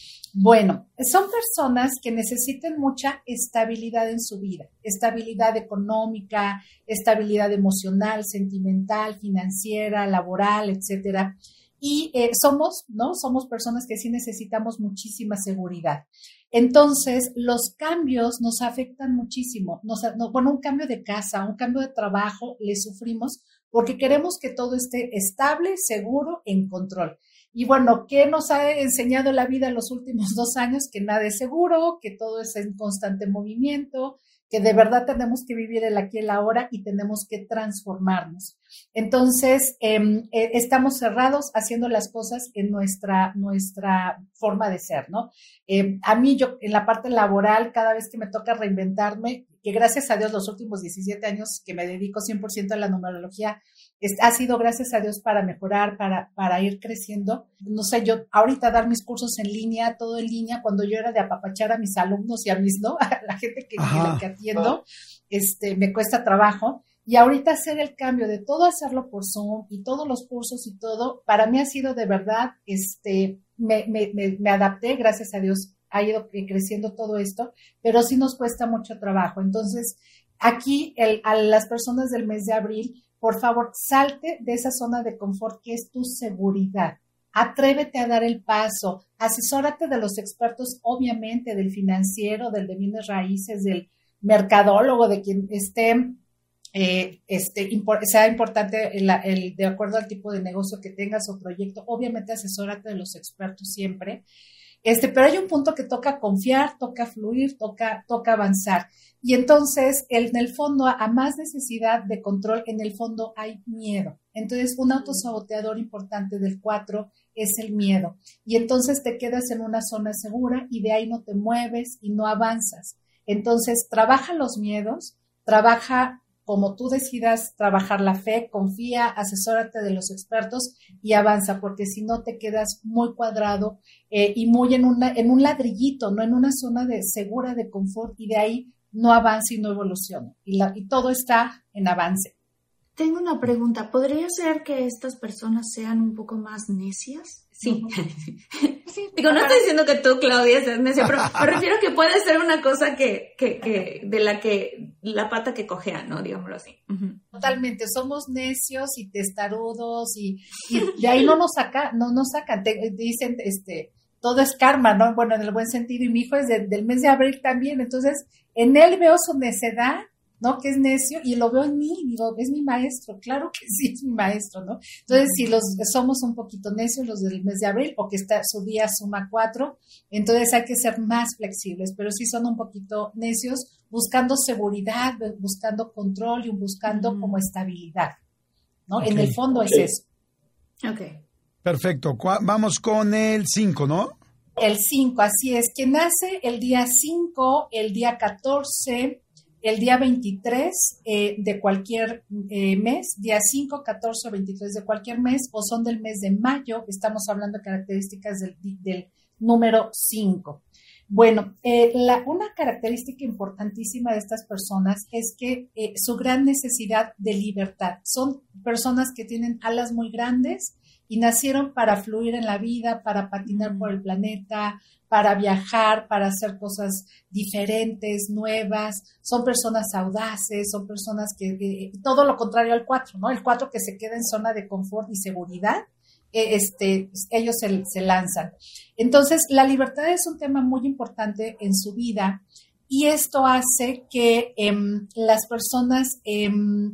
Bueno, son personas que necesitan mucha estabilidad en su vida, estabilidad económica, estabilidad emocional, sentimental, financiera, laboral, etcétera. Y eh, somos, ¿no? Somos personas que sí necesitamos muchísima seguridad. Entonces, los cambios nos afectan muchísimo. Nos, no, bueno, un cambio de casa, un cambio de trabajo, le sufrimos porque queremos que todo esté estable, seguro, en control. Y bueno, ¿qué nos ha enseñado la vida en los últimos dos años? Que nada es seguro, que todo es en constante movimiento, que de verdad tenemos que vivir el aquí y el ahora y tenemos que transformarnos. Entonces, eh, eh, estamos cerrados haciendo las cosas en nuestra, nuestra forma de ser, ¿no? Eh, a mí, yo en la parte laboral, cada vez que me toca reinventarme, que gracias a Dios los últimos diecisiete años que me dedico cien por ciento a la numerología, es, ha sido gracias a Dios para mejorar, para, para ir creciendo. No sé, yo ahorita dar mis cursos en línea, todo en línea, cuando yo era de apapachar a mis alumnos y a mis, ¿no? A la gente que, que, que atiendo, este, me cuesta trabajo. Y ahorita hacer el cambio de todo hacerlo por Zoom y todos los cursos y todo, para mí ha sido de verdad, este, me, me, me, me adapté, gracias a Dios ha ido creciendo todo esto, pero sí nos cuesta mucho trabajo. Entonces, aquí el, a las personas del mes de abril, por favor, salte de esa zona de confort que es tu seguridad. Atrévete a dar el paso, asesórate de los expertos, obviamente, del financiero, del de bienes raíces, del mercadólogo, de quien esté, eh, este, impor, sea importante el, el, de acuerdo al tipo de negocio que tengas o proyecto, obviamente asesórate de los expertos siempre. Este, pero hay un punto que toca confiar, toca fluir, toca, toca avanzar. Y entonces, el, en el fondo, a más necesidad de control, en el fondo hay miedo. Entonces, un autosaboteador importante del cuatro es el miedo. Y entonces te quedas en una zona segura y de ahí no te mueves y no avanzas. Entonces, trabaja los miedos, trabaja como tú decidas trabajar la fe, confía, asesórate de los expertos y avanza, porque si no te quedas muy cuadrado eh, y muy en, una, en un ladrillito, no en una zona de segura, de confort, y de ahí no avanza y no evoluciona. Y, la, y todo está en avance. Tengo una pregunta. ¿Podría ser que estas personas sean un poco más necias? Sí. Sí. Digo, no estoy diciendo que tú, Claudia, seas necia, pero me refiero a que puede ser una cosa que, que, que de la que, la pata que cojea, ¿no? Digámoslo así. Uh-huh. Totalmente, somos necios y testarudos y, y de ahí no nos saca, no nos sacan, te, dicen, este, todo es karma, ¿no? Bueno, en el buen sentido, y mi hijo es de, del mes de abril también, entonces en él veo su necedad, ¿no? Que es necio, y lo veo en mí, digo, es mi maestro, claro que sí es mi maestro, ¿no? Entonces, uh-huh. Si los somos un poquito necios, los del mes de abril, porque está, su día suma cuatro, entonces hay que ser más flexibles, pero sí son un poquito necios, buscando seguridad, buscando control y buscando uh-huh. como estabilidad, ¿no? Okay. En el fondo okay. es eso. Ok. Perfecto. Vamos con el cinco, ¿no? El cinco, así es. Quien nace el día cinco, el día catorce, el día veintitrés eh, de cualquier eh, mes, día cinco, catorce o veintitrés de cualquier mes, o son del mes de mayo, estamos hablando de características del, del número cinco. Bueno, eh, la, una característica importantísima de estas personas es que eh, su gran necesidad de libertad. Son personas que tienen alas muy grandes y nacieron para fluir en la vida, para patinar por el planeta, para viajar, para hacer cosas diferentes, nuevas. Son personas audaces, son personas que, eh, todo lo contrario al cuatro, ¿no? El cuatro que se queda en zona de confort y seguridad. Este, ellos se, se lanzan. Entonces, la libertad es un tema muy importante en su vida y esto hace que eh, las personas, eh,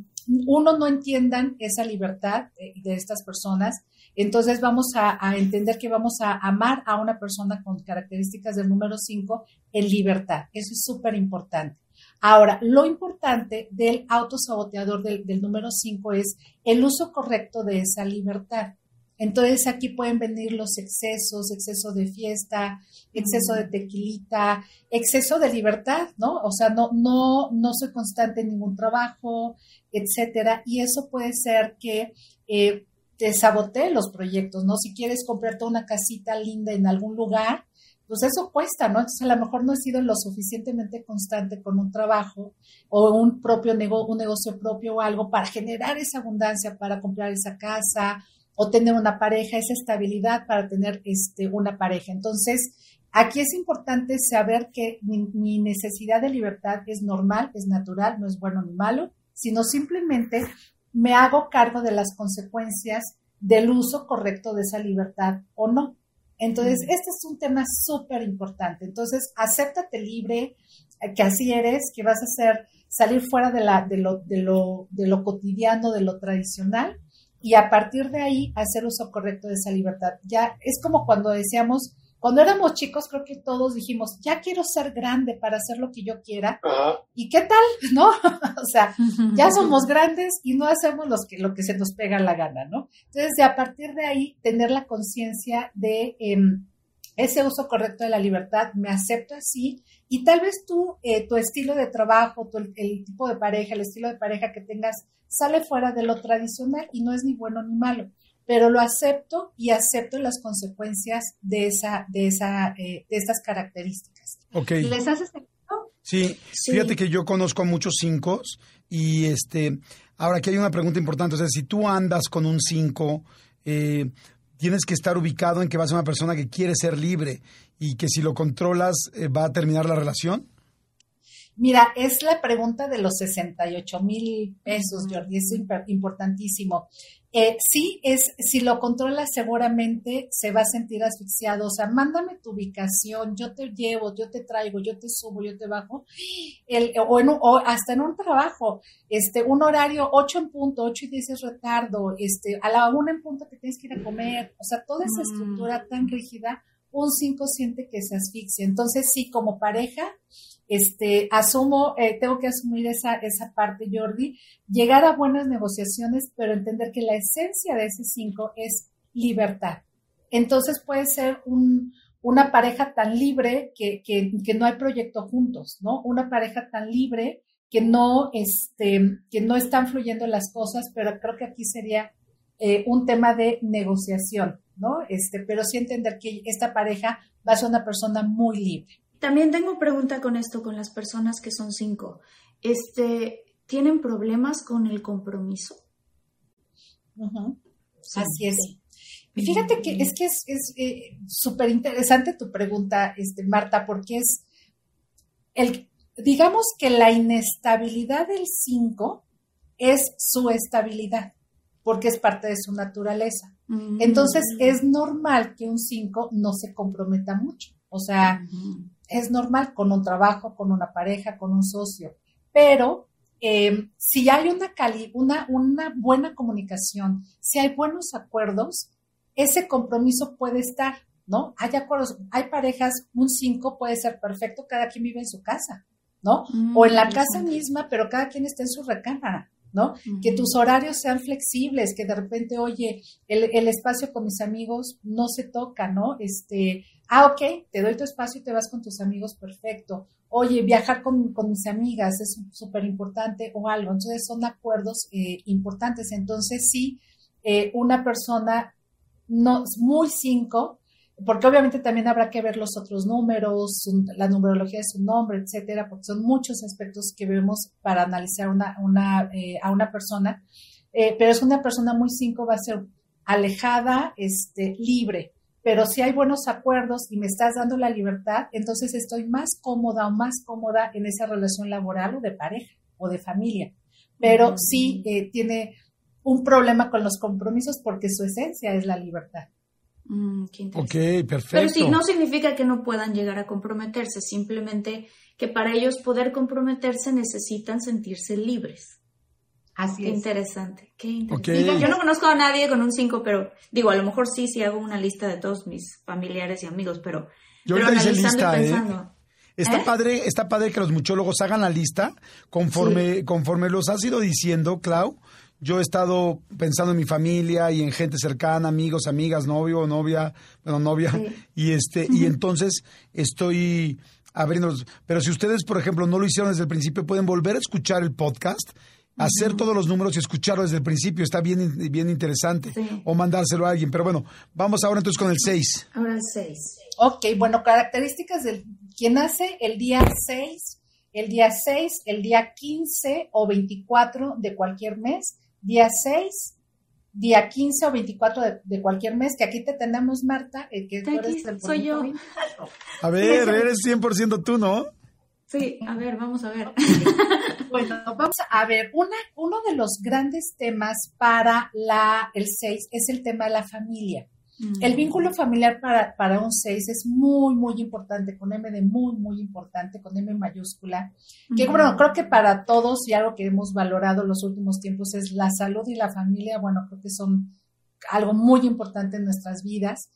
uno, no entiendan esa libertad de, de estas personas. Entonces, vamos a, a entender que vamos a amar a una persona con características del número cinco en libertad. Eso es súper importante. Ahora, lo importante del autosaboteador del, del número cinco es el uso correcto de esa libertad. Entonces aquí pueden venir los excesos, exceso de fiesta, exceso de tequilita, exceso de libertad, ¿no? O sea, no, no, no soy constante en ningún trabajo, etcétera. Y eso puede ser que eh, te sabotee los proyectos, ¿no? Si quieres comprarte una casita linda en algún lugar, pues eso cuesta, ¿no? Entonces a lo mejor no he sido lo suficientemente constante con un trabajo o un propio nego- un negocio propio o algo para generar esa abundancia, para comprar esa casa o tener una pareja, esa estabilidad para tener este, una pareja. Entonces, aquí es importante saber que mi, mi necesidad de libertad es normal, es natural, no es bueno ni malo, sino simplemente me hago cargo de las consecuencias del uso correcto de esa libertad o no. Entonces, mm. este es un tema súper importante. Entonces, acéptate libre, que así eres, que vas a hacer, salir fuera de, la, de, lo, de, lo, de lo cotidiano, de lo tradicional, y a partir de ahí hacer uso correcto de esa libertad. Ya es como cuando decíamos, cuando éramos chicos, creo que todos dijimos, ya quiero ser grande para hacer lo que yo quiera. Uh-huh. ¿Y qué tal? ¿No? O sea, ya somos grandes y no hacemos los que, lo que se nos pega la gana, ¿no? Entonces, de a partir de ahí, tener la conciencia de eh, ese uso correcto de la libertad, me acepto así, y tal vez tú, eh, tu estilo de trabajo, tu, el, el tipo de pareja, el estilo de pareja que tengas, sale fuera de lo tradicional y no es ni bueno ni malo, pero lo acepto y acepto las consecuencias de esa, de esa, eh, de estas características. Okay. ¿Les haces sentido? Sí, sí, fíjate que yo conozco a muchos cinco y este, ahora aquí hay una pregunta importante, o sea, si tú andas con un cinco, eh, tienes que estar ubicado en que vas a ser una persona que quiere ser libre y que si lo controlas eh, va a terminar la relación. Mira, es la pregunta de los sesenta y ocho mil pesos, Jordi, es importantísimo. Eh, sí, es, si lo controlas seguramente se va a sentir asfixiado, o sea, mándame tu ubicación, yo te llevo, yo te traigo, yo te subo, yo te bajo, el, o, en un, o hasta en un trabajo, este, un horario ocho en punto, ocho y diez es retardo, este, a la una en punto te tienes que ir a comer, o sea, toda esa estructura tan rígida, un cinco siente que se asfixia. Entonces, sí, como pareja, este, asumo, eh, tengo que asumir esa, esa parte, Jordi, llegar a buenas negociaciones, pero entender que la esencia de ese cinco es libertad. Entonces, puede ser un, una pareja tan libre que, que, que no hay proyecto juntos, ¿no? Una pareja tan libre que no, este, que no están fluyendo las cosas, pero creo que aquí sería eh, un tema de negociación, ¿no? Este, pero sí entender que esta pareja va a ser una persona muy libre. También tengo pregunta con esto, con las personas que son cinco. Este, ¿tienen problemas con el compromiso? Uh-huh. Sí, así es. Sí. Y fíjate que es que es súper eh, interesante tu pregunta, este, Marta, porque es, el, digamos que la inestabilidad del cinco es su estabilidad, porque es parte de su naturaleza. Uh-huh. Entonces, es normal que un cinco no se comprometa mucho. O sea, uh-huh. es normal con un trabajo, con una pareja, con un socio. Pero eh, si hay una, cali- una, una buena comunicación, si hay buenos acuerdos, ese compromiso puede estar, ¿no? Hay acuerdos, hay parejas, un cinco puede ser perfecto, cada quien vive en su casa, ¿no? Uh-huh. O en la casa misma, pero cada quien está en su recámara, ¿no? Uh-huh. Que tus horarios sean flexibles, que de repente, oye, el, el espacio con mis amigos no se toca, ¿no? Este, ah, ok, te doy tu espacio y te vas con tus amigos, perfecto. Oye, viajar con, con mis amigas es súper importante o algo. Entonces, son acuerdos eh, importantes. Entonces, sí, eh, una persona no muy cinco porque obviamente también habrá que ver los otros números, la numerología de su nombre, etcétera, porque son muchos aspectos que vemos para analizar una, una, eh, a una persona, eh, pero es una persona muy cinco, va a ser alejada, este, libre. Pero si hay buenos acuerdos y me estás dando la libertad, entonces estoy más cómoda o más cómoda en esa relación laboral o de pareja o de familia. Pero uh-huh. sí eh, tiene un problema con los compromisos porque su esencia es la libertad. Mm, qué interesante. Ok, perfecto. Pero sí, no significa que no puedan llegar a comprometerse, simplemente que para ellos poder comprometerse necesitan sentirse libres. Así qué es. Interesante, qué interesante. Okay. Yo no conozco a nadie con un cinco, pero digo, a lo mejor sí, sí hago una lista de todos mis familiares y amigos, pero, Yo pero ahorita hice analizando lista, y pensando. ¿eh? Está ¿Eh? padre, está padre que los muchólogos hagan la lista conforme, Sí. conforme los has ido diciendo, Clau. Yo he estado pensando en mi familia y en gente cercana, amigos, amigas, novio, novia, bueno, novia, Sí. y este, y entonces estoy abriéndolos. Pero si ustedes, por ejemplo, no lo hicieron desde el principio, pueden volver a escuchar el podcast, hacer todos los números y escucharlo desde el principio. Está bien, bien interesante. Sí. O mandárselo a alguien. Pero bueno, vamos ahora entonces con el seis. Ahora el seis. Ok, bueno, características del quien nace el día seis, el día seis, el día quince o veinticuatro de cualquier mes, día seis, día quince o veinticuatro de, de cualquier mes, que aquí te tenemos, Marta, el que tú Aquí eres el soy yo. veinticuatro. A ver, eres cien por ciento tú, ¿no? Sí, a ver, vamos a ver. Bueno, vamos a ver, una, uno de los grandes temas para la, el seis es el tema de la familia. Mm. El vínculo familiar para, para un seis es muy, muy importante, con M de muy, muy importante, con M mayúscula. Que mm. bueno, creo que para todos y algo que hemos valorado los últimos tiempos es la salud y la familia. Bueno, creo que son algo muy importante en nuestras vidas.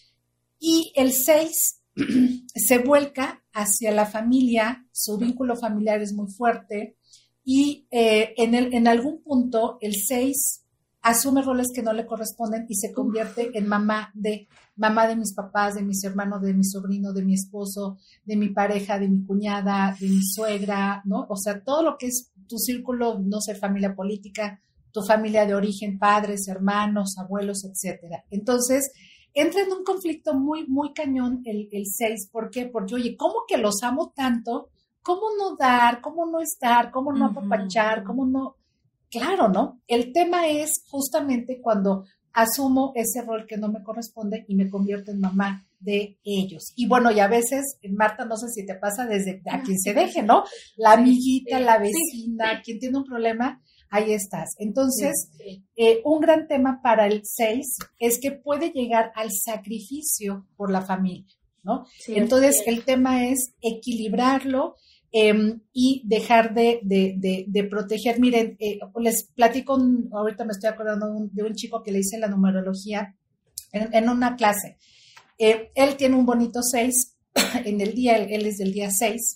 Y el seis se vuelca hacia la familia, su vínculo familiar es muy fuerte y eh, en, el, en algún punto el seis asume roles que no le corresponden y se convierte en mamá de, mamá de mis papás, de mis hermanos, de mi sobrino, de mi esposo, de mi pareja, de mi cuñada, de mi suegra, ¿no? O sea, todo lo que es tu círculo, no sé, familia política, tu familia de origen, padres, hermanos, abuelos, etcétera. Entonces, entra en un conflicto muy, muy cañón el, el seis. ¿Por qué? Porque, oye, ¿cómo que los amo tanto? ¿Cómo no dar? ¿Cómo no estar? ¿Cómo no apapachar? ¿Cómo no? Claro, ¿no? El tema es justamente cuando asumo ese rol que no me corresponde y me convierto en mamá de ellos. Y bueno, y a veces, Marta, no sé si te pasa desde a quien se deje, ¿no? La amiguita, la vecina, quien tiene un problema, ahí estás. Entonces, sí, sí. Eh, un gran tema para el seis es que puede llegar al sacrificio por la familia, ¿no? Sí, Entonces, sí. el tema es equilibrarlo eh, y dejar de, de, de, de proteger. Miren, eh, les platico, un, ahorita me estoy acordando de un, de un chico que le hice la numerología en, en una clase. Eh, él tiene un bonito seis en el día, él, él es del día seis.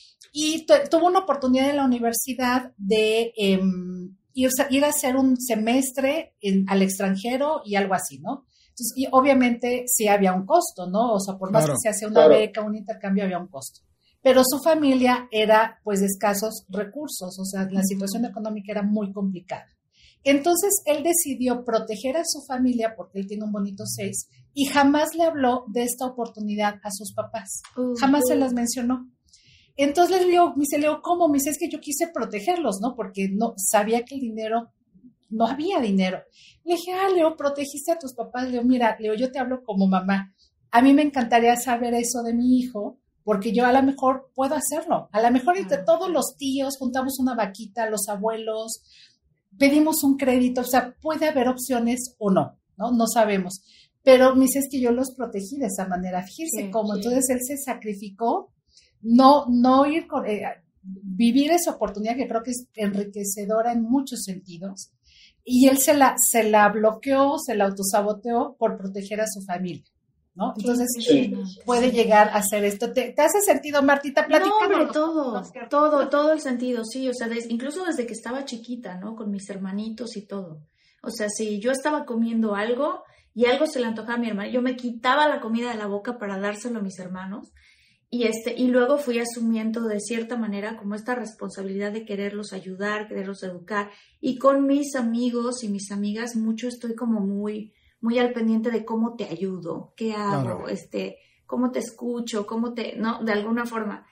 Y t- tuvo una oportunidad en la universidad de eh, ir, ir a hacer un semestre en, al extranjero y algo así, ¿no? Entonces, y obviamente sí había un costo, ¿no? O sea, por más claro, que se hacía una claro. beca, un intercambio, había un costo. Pero su familia era, pues, de escasos recursos, o sea, la situación económica era muy complicada. Entonces, él decidió proteger a su familia, porque él tiene un bonito seis, y jamás le habló de esta oportunidad a sus papás. Uh, jamás uh. se las mencionó. Entonces le digo, me dice, Leo, ¿cómo? Me dice, es que yo quise protegerlos, ¿no? Porque no sabía que el dinero, no había dinero. Le dije, ah, Leo, protegiste a tus papás. Leo, mira, Leo, yo te hablo como mamá. A mí me encantaría saber eso de mi hijo, porque yo a lo mejor puedo hacerlo. A lo mejor entre todos los tíos juntamos una vaquita, los abuelos, pedimos un crédito, o sea, puede haber opciones o no, ¿no? No sabemos. Pero me dice, es que yo los protegí de esa manera. Fíjese sí, cómo. Sí. Entonces él se sacrificó. No, no ir con, eh, vivir esa oportunidad que creo que es enriquecedora en muchos sentidos, y él se la, se la bloqueó, se la autosaboteó por proteger a su familia, ¿no? Entonces sí, puede sí. llegar a hacer esto. ¿Te, te hace sentido, Martita? Platícanos. No, hombre, todo, todo, todo el sentido, sí, o sea, des, incluso desde que estaba chiquita, ¿no? Con mis hermanitos y todo. O sea, si yo estaba comiendo algo y algo se le antojaba a mi hermana, yo me quitaba la comida de la boca para dárselo a mis hermanos. Y, este, y luego fui asumiendo de cierta manera como esta responsabilidad de quererlos ayudar, quererlos educar. Y con mis amigos y mis amigas mucho estoy como muy, muy al pendiente de cómo te ayudo, qué hago, Claro. este, cómo te escucho, cómo te, ¿no? De alguna forma.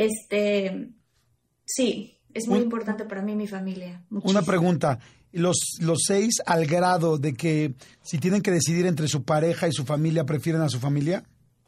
Este, sí, es muy Un- importante para mí mi familia. Una muchísimo. pregunta. Los, los seis al grado de que si tienen que decidir entre su pareja y su familia, ¿prefieren a su familia?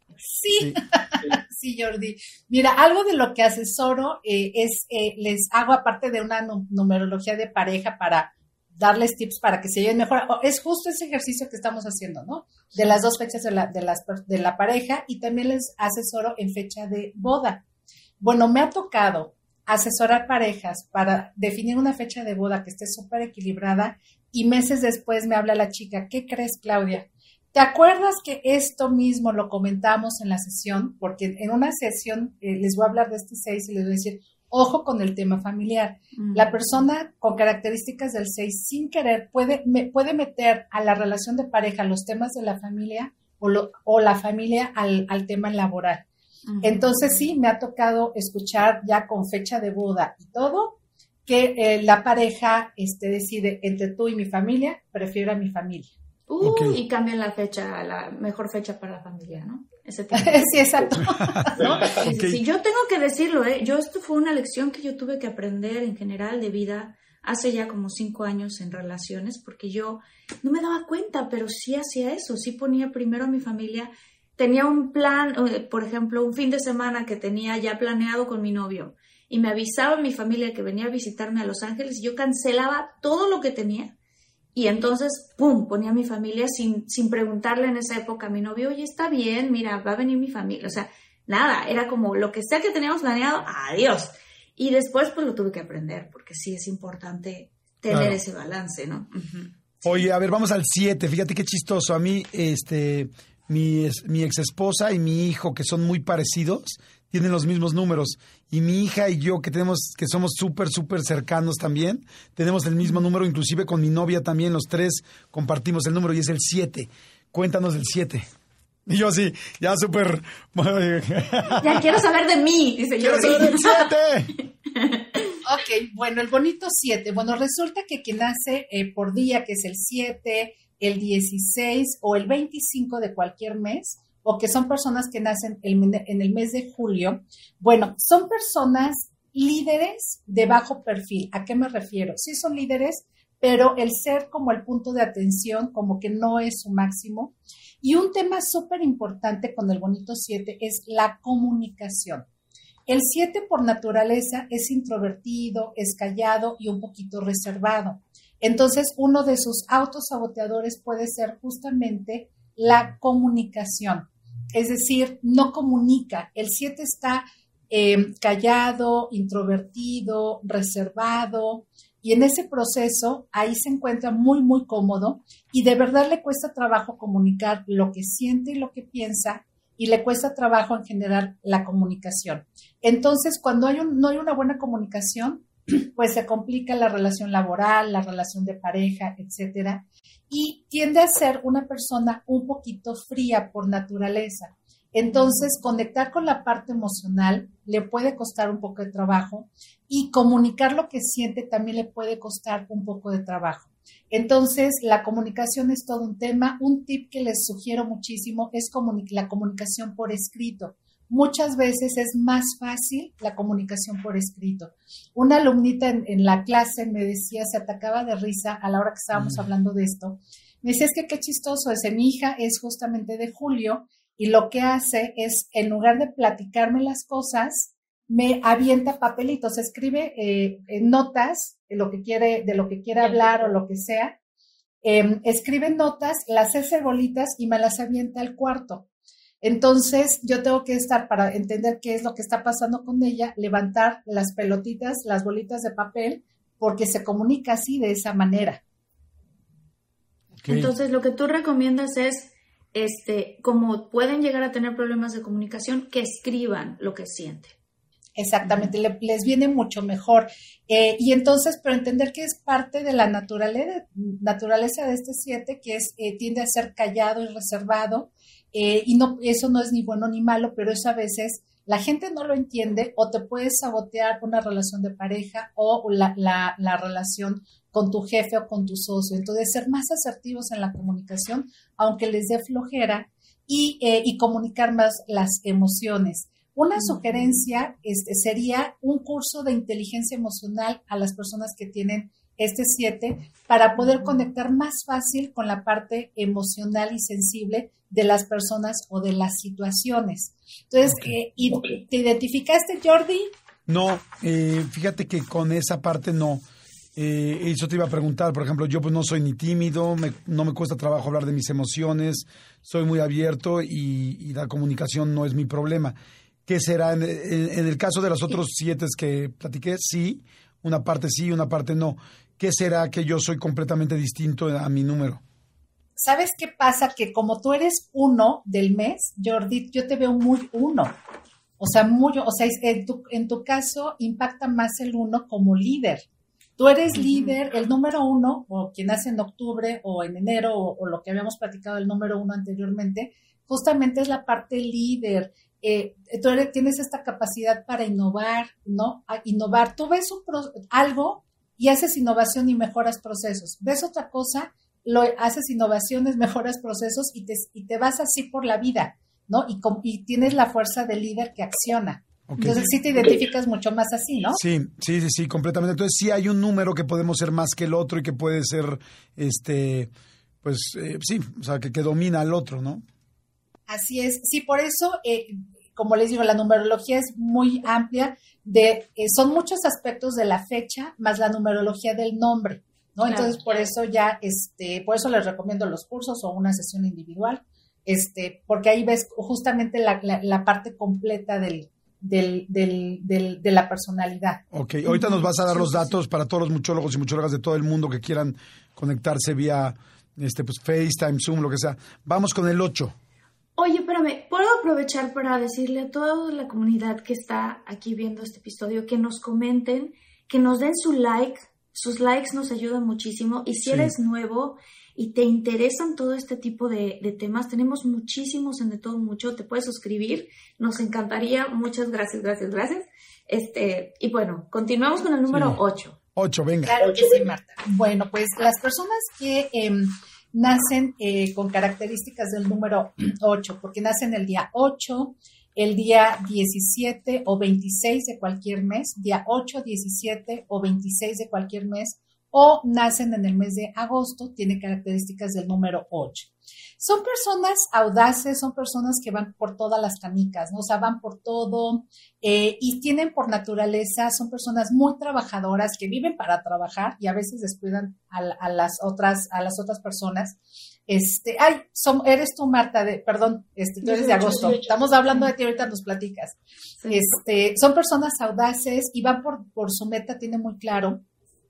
Sí, sí, Jordi. Mira, algo de lo que asesoro eh, es, eh, les hago aparte de una nu- numerología de pareja para darles tips para que se lleven mejor. O- Es justo ese ejercicio que estamos haciendo, ¿no? De las dos fechas de la, de las, per- de la pareja y también les asesoro en fecha de boda. Bueno, me ha tocado asesorar parejas para definir una fecha de boda que esté súper equilibrada y meses después me habla la chica, ¿qué crees, Claudia? ¿Te acuerdas que esto mismo lo comentamos en la sesión? Porque en una sesión eh, les voy a hablar de este seis y les voy a decir, ojo con el tema familiar. Mm. La persona con características del seis sin querer puede, me, puede meter a la relación de pareja los temas de la familia o, lo, o la familia al, al tema laboral. Ujú. Entonces sí, me ha tocado escuchar ya con fecha de boda y todo, que eh, la pareja este, decide entre tú y mi familia, prefiero a mi familia. Uh, Ok. Y cambian la fecha, a la mejor fecha para la familia, ¿no? Ese tipo. Sí, exacto. ¿no? Sí, Ok. sí, sí, yo tengo que decirlo, ¿eh? Yo, esto fue una lección que yo tuve que aprender en general de vida hace ya como cinco años en relaciones, porque yo no me daba cuenta, pero sí hacía eso, sí ponía primero a mi familia. Tenía un plan, eh, por ejemplo, un fin de semana que tenía ya planeado con mi novio y me avisaba mi familia que venía a visitarme a Los Ángeles y yo cancelaba todo lo que tenía y entonces, ¡pum!, ponía a mi familia sin, sin preguntarle en esa época a mi novio, oye, está bien, mira, va a venir mi familia. O sea, nada, era como lo que sea que teníamos planeado, adiós. Y después pues lo tuve que aprender porque sí es importante tener Claro. ese balance, ¿no? Ujú. Oye, a ver, vamos al siete. Fíjate qué chistoso. A mí, este, mi, es- mi ex esposa y mi hijo, que son muy parecidos, tienen los mismos números. Y mi hija y yo, que tenemos, que somos súper, súper cercanos también, tenemos el mismo número, inclusive con mi novia también, los tres compartimos el número y es el siete. Cuéntanos del siete. Y yo así, ya súper... Ya quiero saber de mí, dice yo. ¡Quiero saber del siete! Ok, bueno, el bonito siete. Bueno, resulta que quien nace eh, por día, que es el siete, el dieciséis o el veinticinco de cualquier mes, o que son personas que nacen el, en el mes de julio, bueno, son personas líderes de bajo perfil. ¿A qué me refiero? Sí son líderes, pero el ser como el punto de atención como que no es su máximo. Y un tema súper importante con el bonito siete es la comunicación. El siete por naturaleza es introvertido, es callado y un poquito reservado. Entonces, uno de sus autosaboteadores puede ser justamente la comunicación. Es decir, no comunica. El siete está eh, callado, introvertido, reservado. Y en ese proceso, ahí se encuentra muy, muy cómodo y de verdad le cuesta trabajo comunicar lo que siente y lo que piensa y le cuesta trabajo en general la comunicación. Entonces, cuando hay un, no hay una buena comunicación, pues se complica la relación laboral, la relación de pareja, etcétera, y tiende a ser una persona un poquito fría por naturaleza. Entonces, conectar con la parte emocional le puede costar un poco de trabajo y comunicar lo que siente también le puede costar un poco de trabajo. Entonces, la comunicación es todo un tema. Un tip que les sugiero muchísimo es comuni- la comunicación por escrito. Muchas veces es más fácil la comunicación por escrito. Una alumnita en, en la clase me decía, se atacaba de risa a la hora que estábamos mm. hablando de esto. Me decía, es que qué chistoso es. Mi hija es justamente de julio y lo que hace es, en lugar de platicarme las cosas, me avienta papelitos, escribe eh, notas de lo que quiere, de lo que quiere hablar o lo que sea. Eh, escribe notas, las hace bolitas y me las avienta al cuarto. Entonces, yo tengo que estar, para entender qué es lo que está pasando con ella, levantar las pelotitas, las bolitas de papel, porque se comunica así, de esa manera. Okay. Entonces, lo que tú recomiendas es, este, como pueden llegar a tener problemas de comunicación, que escriban lo que sienten. Exactamente, uh-huh. le, les viene mucho mejor. Eh, y entonces, pero entender que es parte de la naturaleza, naturaleza de este siete, que es eh, tiende a ser callado y reservado, eh, y no, eso no es ni bueno ni malo, pero eso a veces la gente no lo entiende o te puede sabotear una relación de pareja o la, la, la relación con tu jefe o con tu socio. Entonces, ser más asertivos en la comunicación, aunque les dé flojera, y, eh, y comunicar más las emociones. Una uh-huh. sugerencia este, sería un curso de inteligencia emocional a las personas que tienen este siete, para poder conectar más fácil con la parte emocional y sensible de las personas o de las situaciones. Entonces, okay. eh, ¿y, okay. ¿te identificaste, Jordi? No, eh, fíjate que con esa parte no. Eh, eso te iba a preguntar, por ejemplo, yo pues no soy ni tímido, me, no me cuesta trabajo hablar de mis emociones, soy muy abierto y, y la comunicación no es mi problema. ¿Qué será? En, en, en el caso de los otros siete que platiqué, sí, una parte sí, una parte no. ¿Qué será que yo soy completamente distinto a mi número? ¿Sabes qué pasa? Que como tú eres uno del mes, Jordi, yo te veo muy uno. O sea, muy, o sea, en tu, en tu caso impacta más el uno como líder. Tú eres uh-huh. líder, el número uno, o quien nace en octubre o en enero, o, o lo que habíamos platicado del número uno anteriormente, justamente es la parte líder. Eh, tú eres, tienes esta capacidad para innovar, ¿no? A innovar. Tú ves un pro, algo y haces innovación y mejoras procesos. Ves otra cosa, lo haces innovaciones, mejoras procesos y te, y te vas así por la vida, ¿no? Y, com, y tienes la fuerza del líder que acciona. Okay. Entonces sí te identificas okay. mucho más así, ¿no? Sí, sí, sí, sí, completamente. Entonces sí hay un número que podemos ser más que el otro y que puede ser, este, pues, eh, sí, o sea, que, que domina al otro, ¿no? Así es. Sí, por eso, eh, como les digo, la numerología es muy amplia. De, eh, son muchos aspectos de la fecha, más la numerología del nombre, ¿no? Claro. Entonces, por eso ya, este, por eso les recomiendo los cursos o una sesión individual, este, porque ahí ves justamente la, la, la parte completa del, del, del, del, de la personalidad. Ok, ahorita nos vas a dar los datos para todos los muchólogos y muchólogas de todo el mundo que quieran conectarse vía, este, pues, FaceTime, Zoom, lo que sea. Vamos con el ocho. Oye, espérame, ¿puedo aprovechar para decirle a toda la comunidad que está aquí viendo este episodio que nos comenten, que nos den su like? Sus likes nos ayudan muchísimo. Y si sí. eres nuevo y te interesan todo este tipo de, de temas, tenemos muchísimos en De Todo Mucho. Te puedes suscribir. Nos encantaría. Muchas gracias, gracias, gracias. Este, y bueno, continuamos con el número ocho. Sí. ocho, venga. Claro que sí, Marta. Bueno, pues las personas que... Eh, nacen eh, con características del número ocho, porque nacen el día ocho, el día diecisiete o veintiséis de cualquier mes, día ocho, diecisiete o veintiséis de cualquier mes, o nacen en el mes de agosto, tiene características del número ocho. Son personas audaces, son personas que van por todas las canicas, ¿no? O sea, van por todo eh, y tienen por naturaleza, son personas muy trabajadoras que viven para trabajar y a veces descuidan a, a las otras a las otras personas. Este, ay, son, eres tú, Marta, de, perdón, este, tú eres de agosto. Estamos hablando de ti, ahorita nos platicas. Sí. Este, son personas audaces y van por, por su meta, tienen muy claro.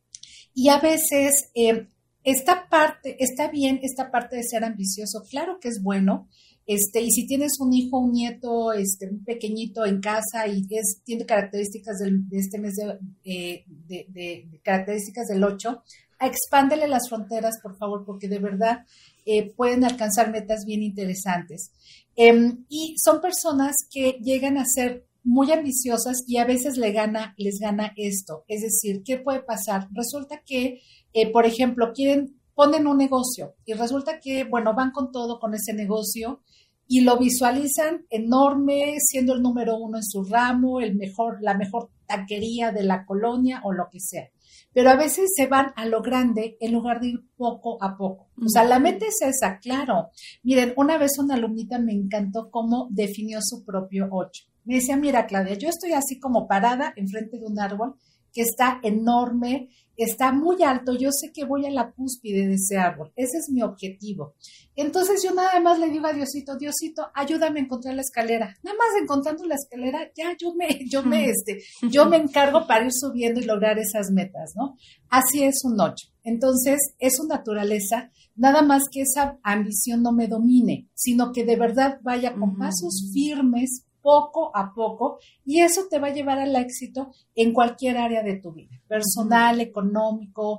Y a veces eh, esta parte, está bien esta parte de ser ambicioso, claro que es bueno, este, y si tienes un hijo, un nieto, este, un pequeñito en casa y es, tiene características del, de este mes de, eh, de, de, de características del ocho, expándele las fronteras, por favor, porque de verdad eh, pueden alcanzar metas bien interesantes. Eh, y son personas que llegan a ser muy ambiciosas y a veces le gana, les gana esto. Es decir, ¿qué puede pasar? Resulta que, eh, por ejemplo, quieren, ponen un negocio y resulta que, bueno, van con todo con ese negocio y lo visualizan enorme, siendo el número uno en su ramo, el mejor, la mejor taquería de la colonia o lo que sea. Pero a veces se van a lo grande en lugar de ir poco a poco. O sea, la meta es esa, claro. Miren, una vez una alumnita me encantó cómo definió su propio ocho. Me decía, mira, Claudia, yo estoy así como parada enfrente de un árbol que está enorme, está muy alto, yo sé que voy a la cúspide de ese árbol, ese es mi objetivo. Entonces yo nada más le digo a Diosito, Diosito, ayúdame a encontrar la escalera. Nada más encontrando la escalera, ya yo me, yo me, este, yo me encargo para ir subiendo y lograr esas metas, ¿no? Así es un ocho. Entonces, es su naturaleza, nada más que esa ambición no me domine, sino que de verdad vaya con pasos firmes, poco a poco, y eso te va a llevar al éxito en cualquier área de tu vida, personal, económico,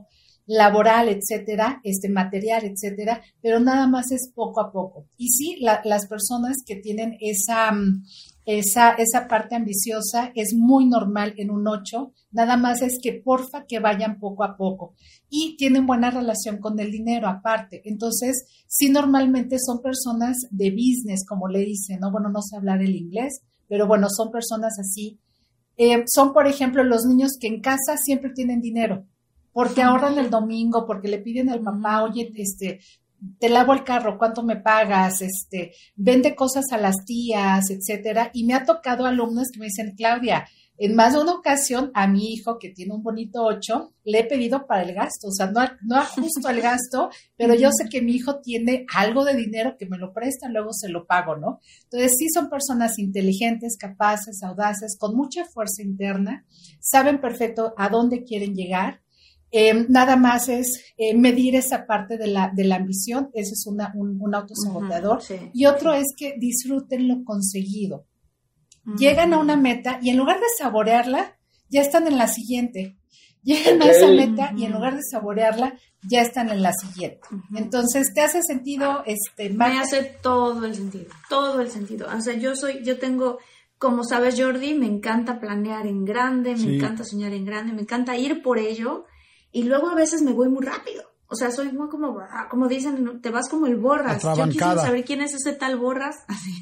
laboral, etcétera, este material, etcétera, pero nada más es poco a poco. Y sí, la, las personas que tienen esa, esa, esa parte ambiciosa es muy normal en un ocho, nada más es que porfa que vayan poco a poco y tienen buena relación con el dinero aparte. Entonces, sí, normalmente son personas de business, como le dicen, ¿no? Bueno, no sé hablar el inglés, pero bueno, son personas así. Eh, son, por ejemplo, los niños que en casa siempre tienen dinero, porque ahorran el domingo, porque le piden al papá, oye, este, te lavo el carro, ¿cuánto me pagas? Este, vende cosas a las tías, etcétera. Y me ha tocado alumnos que me dicen, Claudia, en más de una ocasión a mi hijo, que tiene un bonito ocho, le he pedido para el gasto, o sea, no, no ajusto el gasto, pero yo sé que mi hijo tiene algo de dinero que me lo presta, luego se lo pago, ¿no? Entonces, sí son personas inteligentes, capaces, audaces, con mucha fuerza interna, saben perfecto a dónde quieren llegar. Eh, nada más es eh, medir esa parte de la, de la ambición, ese es una, un, un autosaboteador, uh-huh, sí, y otro sí. es que disfruten lo conseguido. Uh-huh. Llegan a una meta y en lugar de saborearla, ya están en la siguiente. Llegan okay. a esa meta uh-huh. y en lugar de saborearla, ya están en la siguiente. Uh-huh. Entonces, ¿te hace sentido? Este, Me hace todo el sentido, todo el sentido. O sea, yo soy, yo tengo... Como sabes, Jordi, me encanta planear en grande, me sí. encanta soñar en grande, me encanta ir por ello. Y luego a veces me voy muy rápido. O sea, soy muy como, como dicen, te vas como el Borras. Yo quisiera saber quién es ese tal Borras.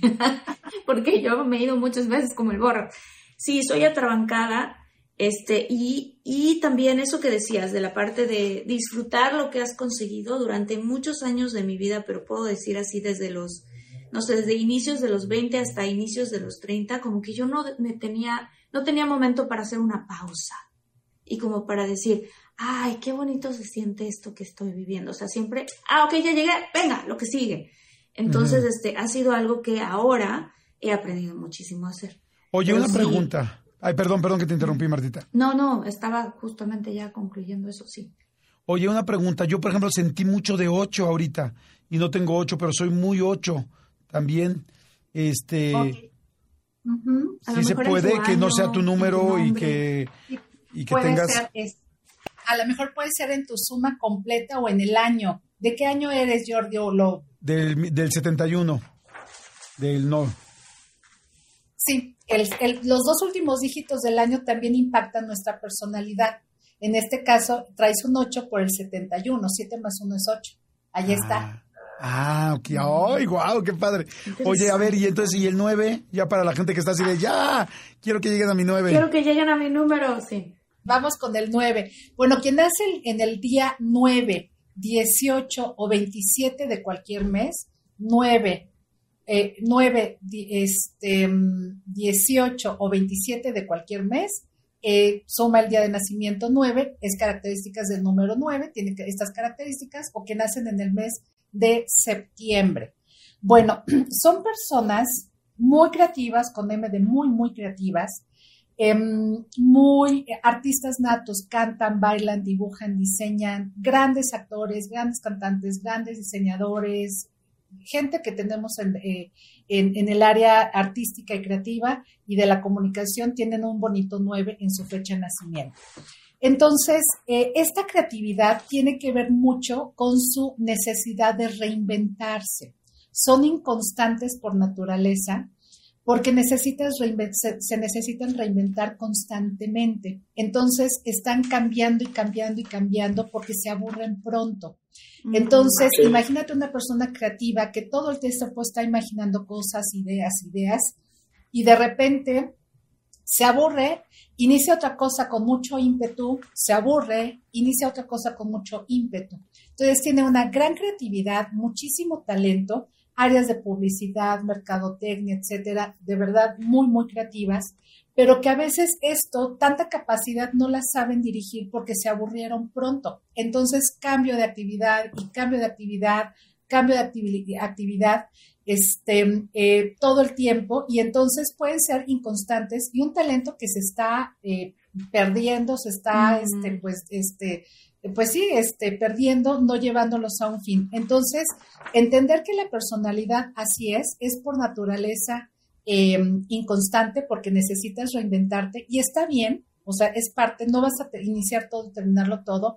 Porque yo me he ido muchas veces como el Borras. Sí, soy atrabancada. Este, y, y también eso que decías de la parte de disfrutar lo que has conseguido durante muchos años de mi vida, pero puedo decir así desde los, no sé, desde inicios de los veinte hasta inicios de los treinta, como que yo no me tenía, no tenía momento para hacer una pausa. Y como para decir, ay, qué bonito se siente esto que estoy viviendo. O sea, siempre, ah, ok, ya llegué, venga, lo que sigue. Entonces, uh-huh. este, ha sido algo que ahora he aprendido muchísimo a hacer. Oye, Pero una sí, pregunta. Ay, perdón, perdón que te interrumpí, Martita. No, no, estaba justamente ya concluyendo eso, sí. Oye, una pregunta. Yo, por ejemplo, sentí mucho de ocho ahorita. Y no tengo ocho, pero soy muy ocho también. Este... Okay. Uh-huh. Sí se puede que año, no sea tu número tu y que, y que puede tengas... Ser, es, a lo mejor puede ser en tu suma completa o en el año. ¿De qué año eres, Jordi? O lo... Del, del setenta y uno. Del no. Sí, el, el, los dos últimos dígitos del año también impactan nuestra personalidad. En este caso, traes un ocho por el setenta y uno. siete más uno es ocho. Ahí ah. está. Ah, ok. ¡Ay, guau! ¡Qué padre! Oye, a ver, y entonces, ¿y el nueve? Ya para la gente que está así de, ya, quiero que lleguen a mi nueve. Quiero que lleguen a mi número, sí. Vamos con el nueve. Bueno, quien nace en el día nueve, dieciocho o veintisiete de cualquier mes, nueve, eh, nueve, este, dieciocho o veintisiete de cualquier mes, eh, suma el día de nacimiento nueve, es características del número nueve, tiene estas características, o que nacen en el mes de septiembre. Bueno, son personas muy creativas, con M de muy, muy creativas, eh, muy eh, artistas natos, cantan, bailan, dibujan, diseñan, grandes actores, grandes cantantes, grandes diseñadores, gente que tenemos en, eh, en, en el área artística y creativa y de la comunicación tienen un bonito nueve en su fecha de nacimiento. Entonces, eh, esta creatividad tiene que ver mucho con su necesidad de reinventarse. Son inconstantes por naturaleza porque necesitas reinvent- se, se necesitan reinventar constantemente. Entonces, están cambiando y cambiando y cambiando porque se aburren pronto. Entonces, okay. Imagínate una persona creativa que todo el tiempo está imaginando cosas, ideas, ideas, y de repente se aburre, inicia otra cosa con mucho ímpetu, se aburre, inicia otra cosa con mucho ímpetu. Entonces tiene una gran creatividad, muchísimo talento, áreas de publicidad, mercadotecnia, etcétera, de verdad muy, muy creativas, pero que a veces esto, tanta capacidad no la saben dirigir porque se aburrieron pronto. Entonces cambio de actividad y cambio de actividad, cambio de activi- actividad, este, eh, todo el tiempo, y entonces pueden ser inconstantes y un talento que se está eh, perdiendo, se está, mm. este, pues, este, pues sí, este, perdiendo, no llevándolos a un fin. Entonces, entender que la personalidad así es, es por naturaleza eh, inconstante porque necesitas reinventarte y está bien, o sea, es parte, no vas a te- iniciar todo, terminarlo todo,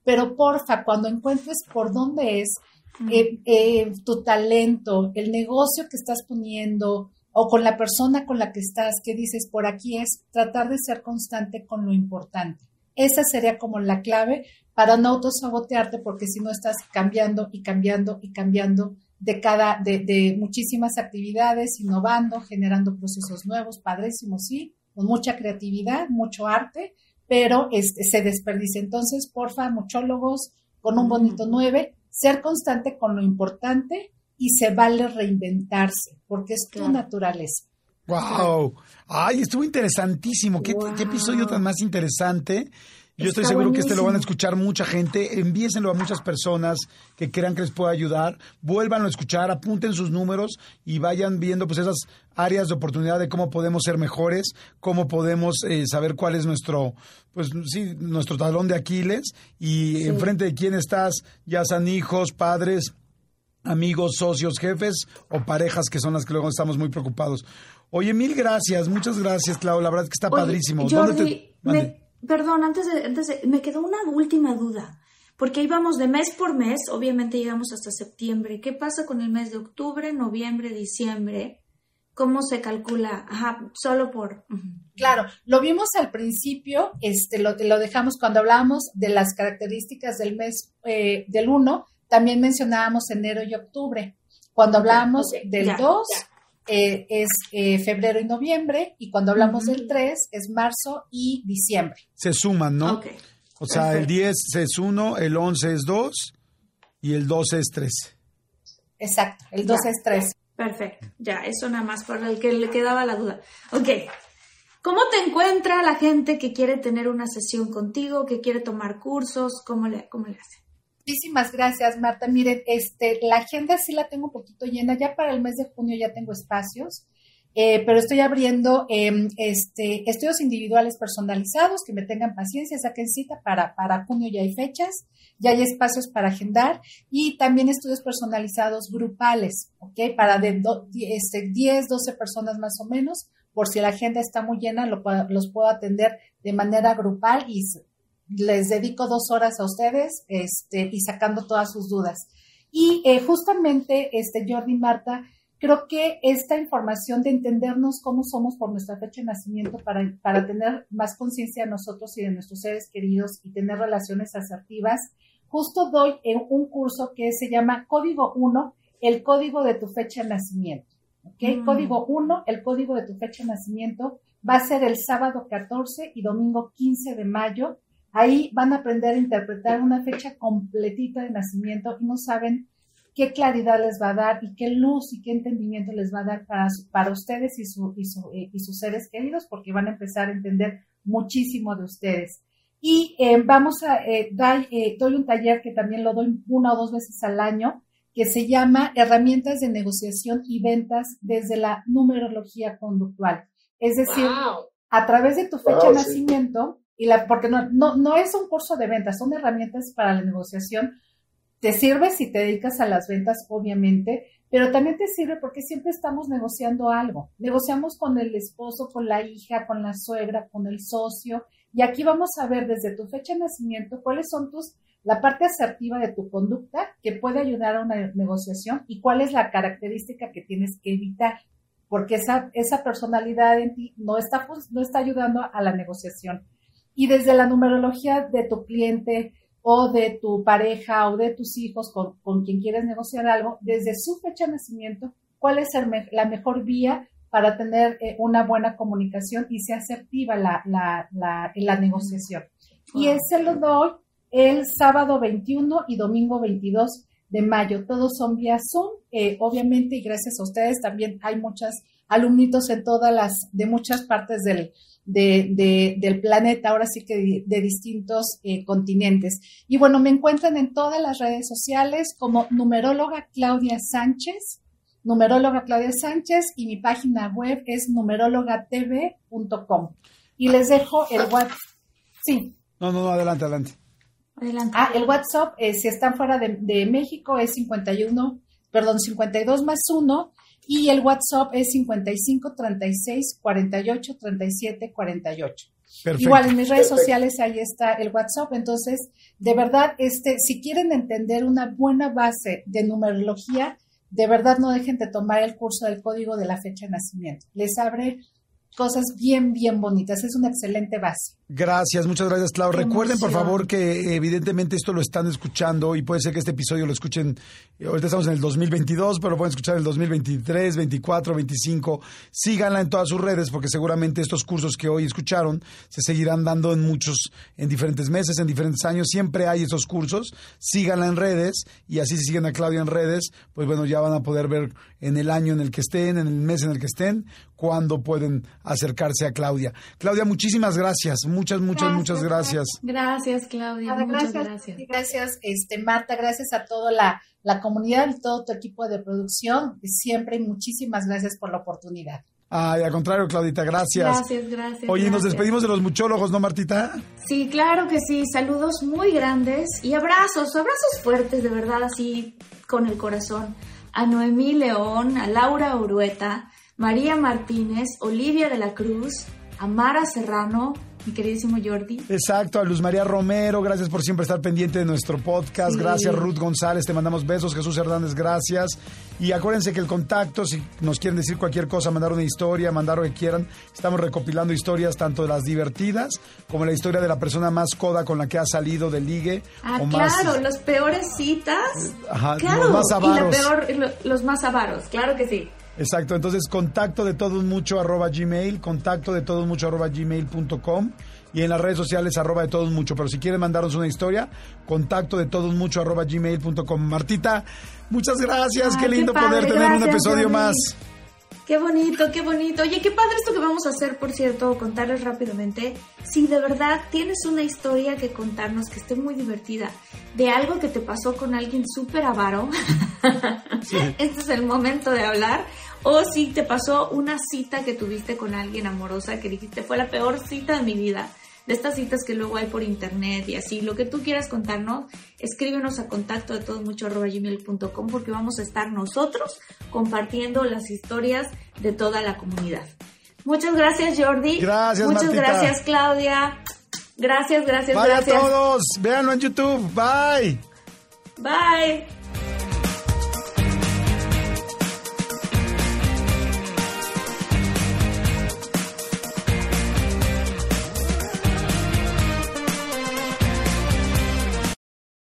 pero porfa, cuando encuentres por dónde es eh, eh, tu talento, el negocio que estás poniendo o con la persona con la que estás, que dices, por aquí es, tratar de ser constante con lo importante. Esa sería como la clave para no autosabotearte, porque si no estás cambiando y cambiando y cambiando de cada, de, de muchísimas actividades, innovando, generando procesos nuevos, padrísimos, sí, con mucha creatividad, mucho arte, pero este, se desperdicia. Entonces, porfa, muchólogos, con un bonito nueve, ser constante con lo importante y se vale reinventarse, porque es tu naturaleza. ¡Wow! ¡Ay, estuvo interesantísimo! ¿Qué, wow. ¿Qué episodio tan más interesante? Yo Está estoy seguro buenísimo. que este lo van a escuchar mucha gente. Envíeselo a muchas personas que crean que les pueda ayudar. Vuélvanlo a escuchar, apunten sus números y vayan viendo pues esas áreas de oportunidad de cómo podemos ser mejores, cómo podemos eh, saber cuál es nuestro, pues sí, nuestro talón de Aquiles y sí. enfrente de quién estás, ya sean hijos, padres, amigos, socios, jefes o parejas, que son las que luego estamos muy preocupados. Oye, mil gracias, muchas gracias, Clau. La verdad es que está Oye, padrísimo. Jordi, ¿Dónde te... me, perdón, antes de, antes de... Me quedó una última duda. Porque íbamos de mes por mes, obviamente llegamos hasta septiembre. ¿Qué pasa con el mes de octubre, noviembre, diciembre? ¿Cómo se calcula? Ajá, solo por... Claro, lo vimos al principio, este, lo, lo dejamos cuando hablábamos de las características del mes eh, del uno, también mencionábamos enero y octubre. Cuando okay, hablábamos okay, del ya, dos... Ya. Eh, es eh, febrero y noviembre, y cuando hablamos uh-huh. del tres es marzo y diciembre. Se suman, ¿no? Okay. O sea, Perfecto. El diez es uno, el once es dos y el doce es tres. Exacto, el doce ya. es tres. Perfecto, ya, eso nada más para el que le quedaba la duda. Ok, ¿cómo te encuentra la gente que quiere tener una sesión contigo, que quiere tomar cursos? ¿Cómo le, cómo le hace? Muchísimas gracias, Marta. Miren, este, la agenda sí la tengo un poquito llena. Ya para el mes de junio ya tengo espacios, eh, pero estoy abriendo eh, este, estudios individuales personalizados, que me tengan paciencia, saquen cita para, para junio, ya hay fechas, ya hay espacios para agendar, y también estudios personalizados grupales, ¿ok? Para de do, este, diez, doce personas más o menos, por si la agenda está muy llena, lo, los puedo atender de manera grupal y les dedico dos horas a ustedes este, y sacando todas sus dudas. Y eh, justamente, este, Jordi y Marta, creo que esta información de entendernos cómo somos por nuestra fecha de nacimiento para, para tener más conciencia de nosotros y de nuestros seres queridos y tener relaciones asertivas, justo doy en un curso que se llama Código uno, el código de tu fecha de nacimiento. ¿Okay? Mm. Código uno, el código de tu fecha de nacimiento, va a ser el sábado catorce y domingo quince de mayo. Ahí van a aprender a interpretar una fecha completita de nacimiento y no saben qué claridad les va a dar y qué luz y qué entendimiento les va a dar para, para ustedes y, su, y, su, eh, y sus seres queridos, porque van a empezar a entender muchísimo de ustedes. Y eh, vamos a, eh, dar, eh, doy un taller que también lo doy una o dos veces al año, que se llama Herramientas de Negociación y Ventas desde la Numerología Conductual. Es decir, wow. a través de tu fecha wow, de nacimiento, sí. Y la, porque no, no, no es un curso de ventas, son herramientas para la negociación. Te sirve si te dedicas a las ventas, obviamente, pero también te sirve porque siempre estamos negociando algo. Negociamos con el esposo, con la hija, con la suegra, con el socio. Y aquí vamos a ver desde tu fecha de nacimiento cuáles son tus, la parte asertiva de tu conducta que puede ayudar a una negociación y cuál es la característica que tienes que evitar, porque esa, esa personalidad en ti no está, no está ayudando a la negociación. Y desde la numerología de tu cliente o de tu pareja o de tus hijos con, con quien quieres negociar algo, desde su fecha de nacimiento, cuál es el me, la mejor vía para tener eh, una buena comunicación y se asertiva la, la, la, la negociación. Wow. Y ese lo doy el sábado veintiuno y domingo veintidós de mayo. Todos son vía Zoom, eh, obviamente, y gracias a ustedes también hay muchas alumnitos en todas las, de muchas partes del De, de, del planeta, ahora sí que de, de distintos eh, continentes. Y bueno, me encuentran en todas las redes sociales como numeróloga Claudia Sánchez, numeróloga Claudia Sánchez, y mi página web es numeróloga t v punto com. Y les dejo el WhatsApp. Sí. No, no, no, adelante, adelante. Adelante. Ah, el WhatsApp, eh, si están fuera de, de México, es cincuenta y uno, perdón, cincuenta y dos más uno. Y el WhatsApp es cincuenta y cinco, treinta y seis, cuarenta y ocho, treinta y siete, cuarenta y ocho. Perfecto. Igual en mis redes sociales ahí está el WhatsApp. Entonces, de verdad, este, si quieren entender una buena base de numerología, de verdad no dejen de tomar el curso del código de la fecha de nacimiento. Les abre cosas bien, bien bonitas. Es una excelente base. Gracias, muchas gracias, Clau. Qué Recuerden, por emoción. favor, que evidentemente esto lo están escuchando y puede ser que este episodio lo escuchen, ahorita estamos en el dos mil veintidós, pero lo pueden escuchar en el dos mil veintitrés, veinticuatro, veinticinco. Síganla en todas sus redes porque seguramente estos cursos que hoy escucharon se seguirán dando en muchos, en diferentes meses, en diferentes años. Siempre hay estos cursos. Síganla en redes y así si siguen a Claudia en redes, pues bueno, ya van a poder ver en el año en el que estén, en el mes en el que estén, cuándo pueden acercarse a Claudia. Claudia, muchísimas gracias. Muchas, muchas, Gracias, muchas gracias. Gracias, Claudia. Nada, Muchas gracias, gracias. gracias, este, Marta, gracias a toda la, la comunidad y todo tu equipo de producción. Siempre muchísimas gracias por la oportunidad. Ay, al contrario, Claudita, gracias. Gracias, gracias. Oye, nos gracias. despedimos de los muchólogos, ¿no, Martita? Sí, claro que sí. Saludos muy grandes y abrazos, abrazos fuertes, de verdad, así con el corazón. A Noemí León, a Laura Urueta, María Martínez, Olivia de la Cruz, a Mara Serrano, mi queridísimo Jordi. Exacto, a Luz María Romero, gracias por siempre estar pendiente de nuestro podcast. Sí. Gracias, Ruth González, te mandamos besos. Jesús Hernández, gracias. Y acuérdense que el contacto, si nos quieren decir cualquier cosa, mandar una historia, mandar lo que quieran, estamos recopilando historias tanto de las divertidas como la historia de la persona más coda con la que ha salido de ligue. Ah, o claro, más, las peores citas. Ajá, Claro, los más y la avaros. peor, lo- los más avaros, claro que sí. Exacto, entonces contacto de todos mucho arroba gmail, contacto de todos mucho arroba gmail punto com y en las redes sociales arroba de todos mucho, pero si quieren mandarnos una historia, contacto de todos mucho arroba gmail punto com. Martita, muchas gracias, Ay, qué lindo qué padre, poder tener un gracias, episodio Jordi. más. Qué bonito, qué bonito. Oye, qué padre esto que vamos a hacer, por cierto, contarles rápidamente. Si de verdad tienes una historia que contarnos que esté muy divertida, de algo que te pasó con alguien súper avaro, Sí. este es el momento de hablar. O si te pasó una cita que tuviste con alguien amorosa que dijiste fue la peor cita de mi vida. De estas citas que luego hay por internet y así, lo que tú quieras contarnos, escríbenos a contacto de todos mucho arroba gmail punto com porque vamos a estar nosotros compartiendo las historias de toda la comunidad. Muchas gracias, Jordi. Gracias, Muchas Martita. gracias, Claudia. Gracias, gracias, Bye gracias. a todos, véanlo en YouTube, bye. Bye.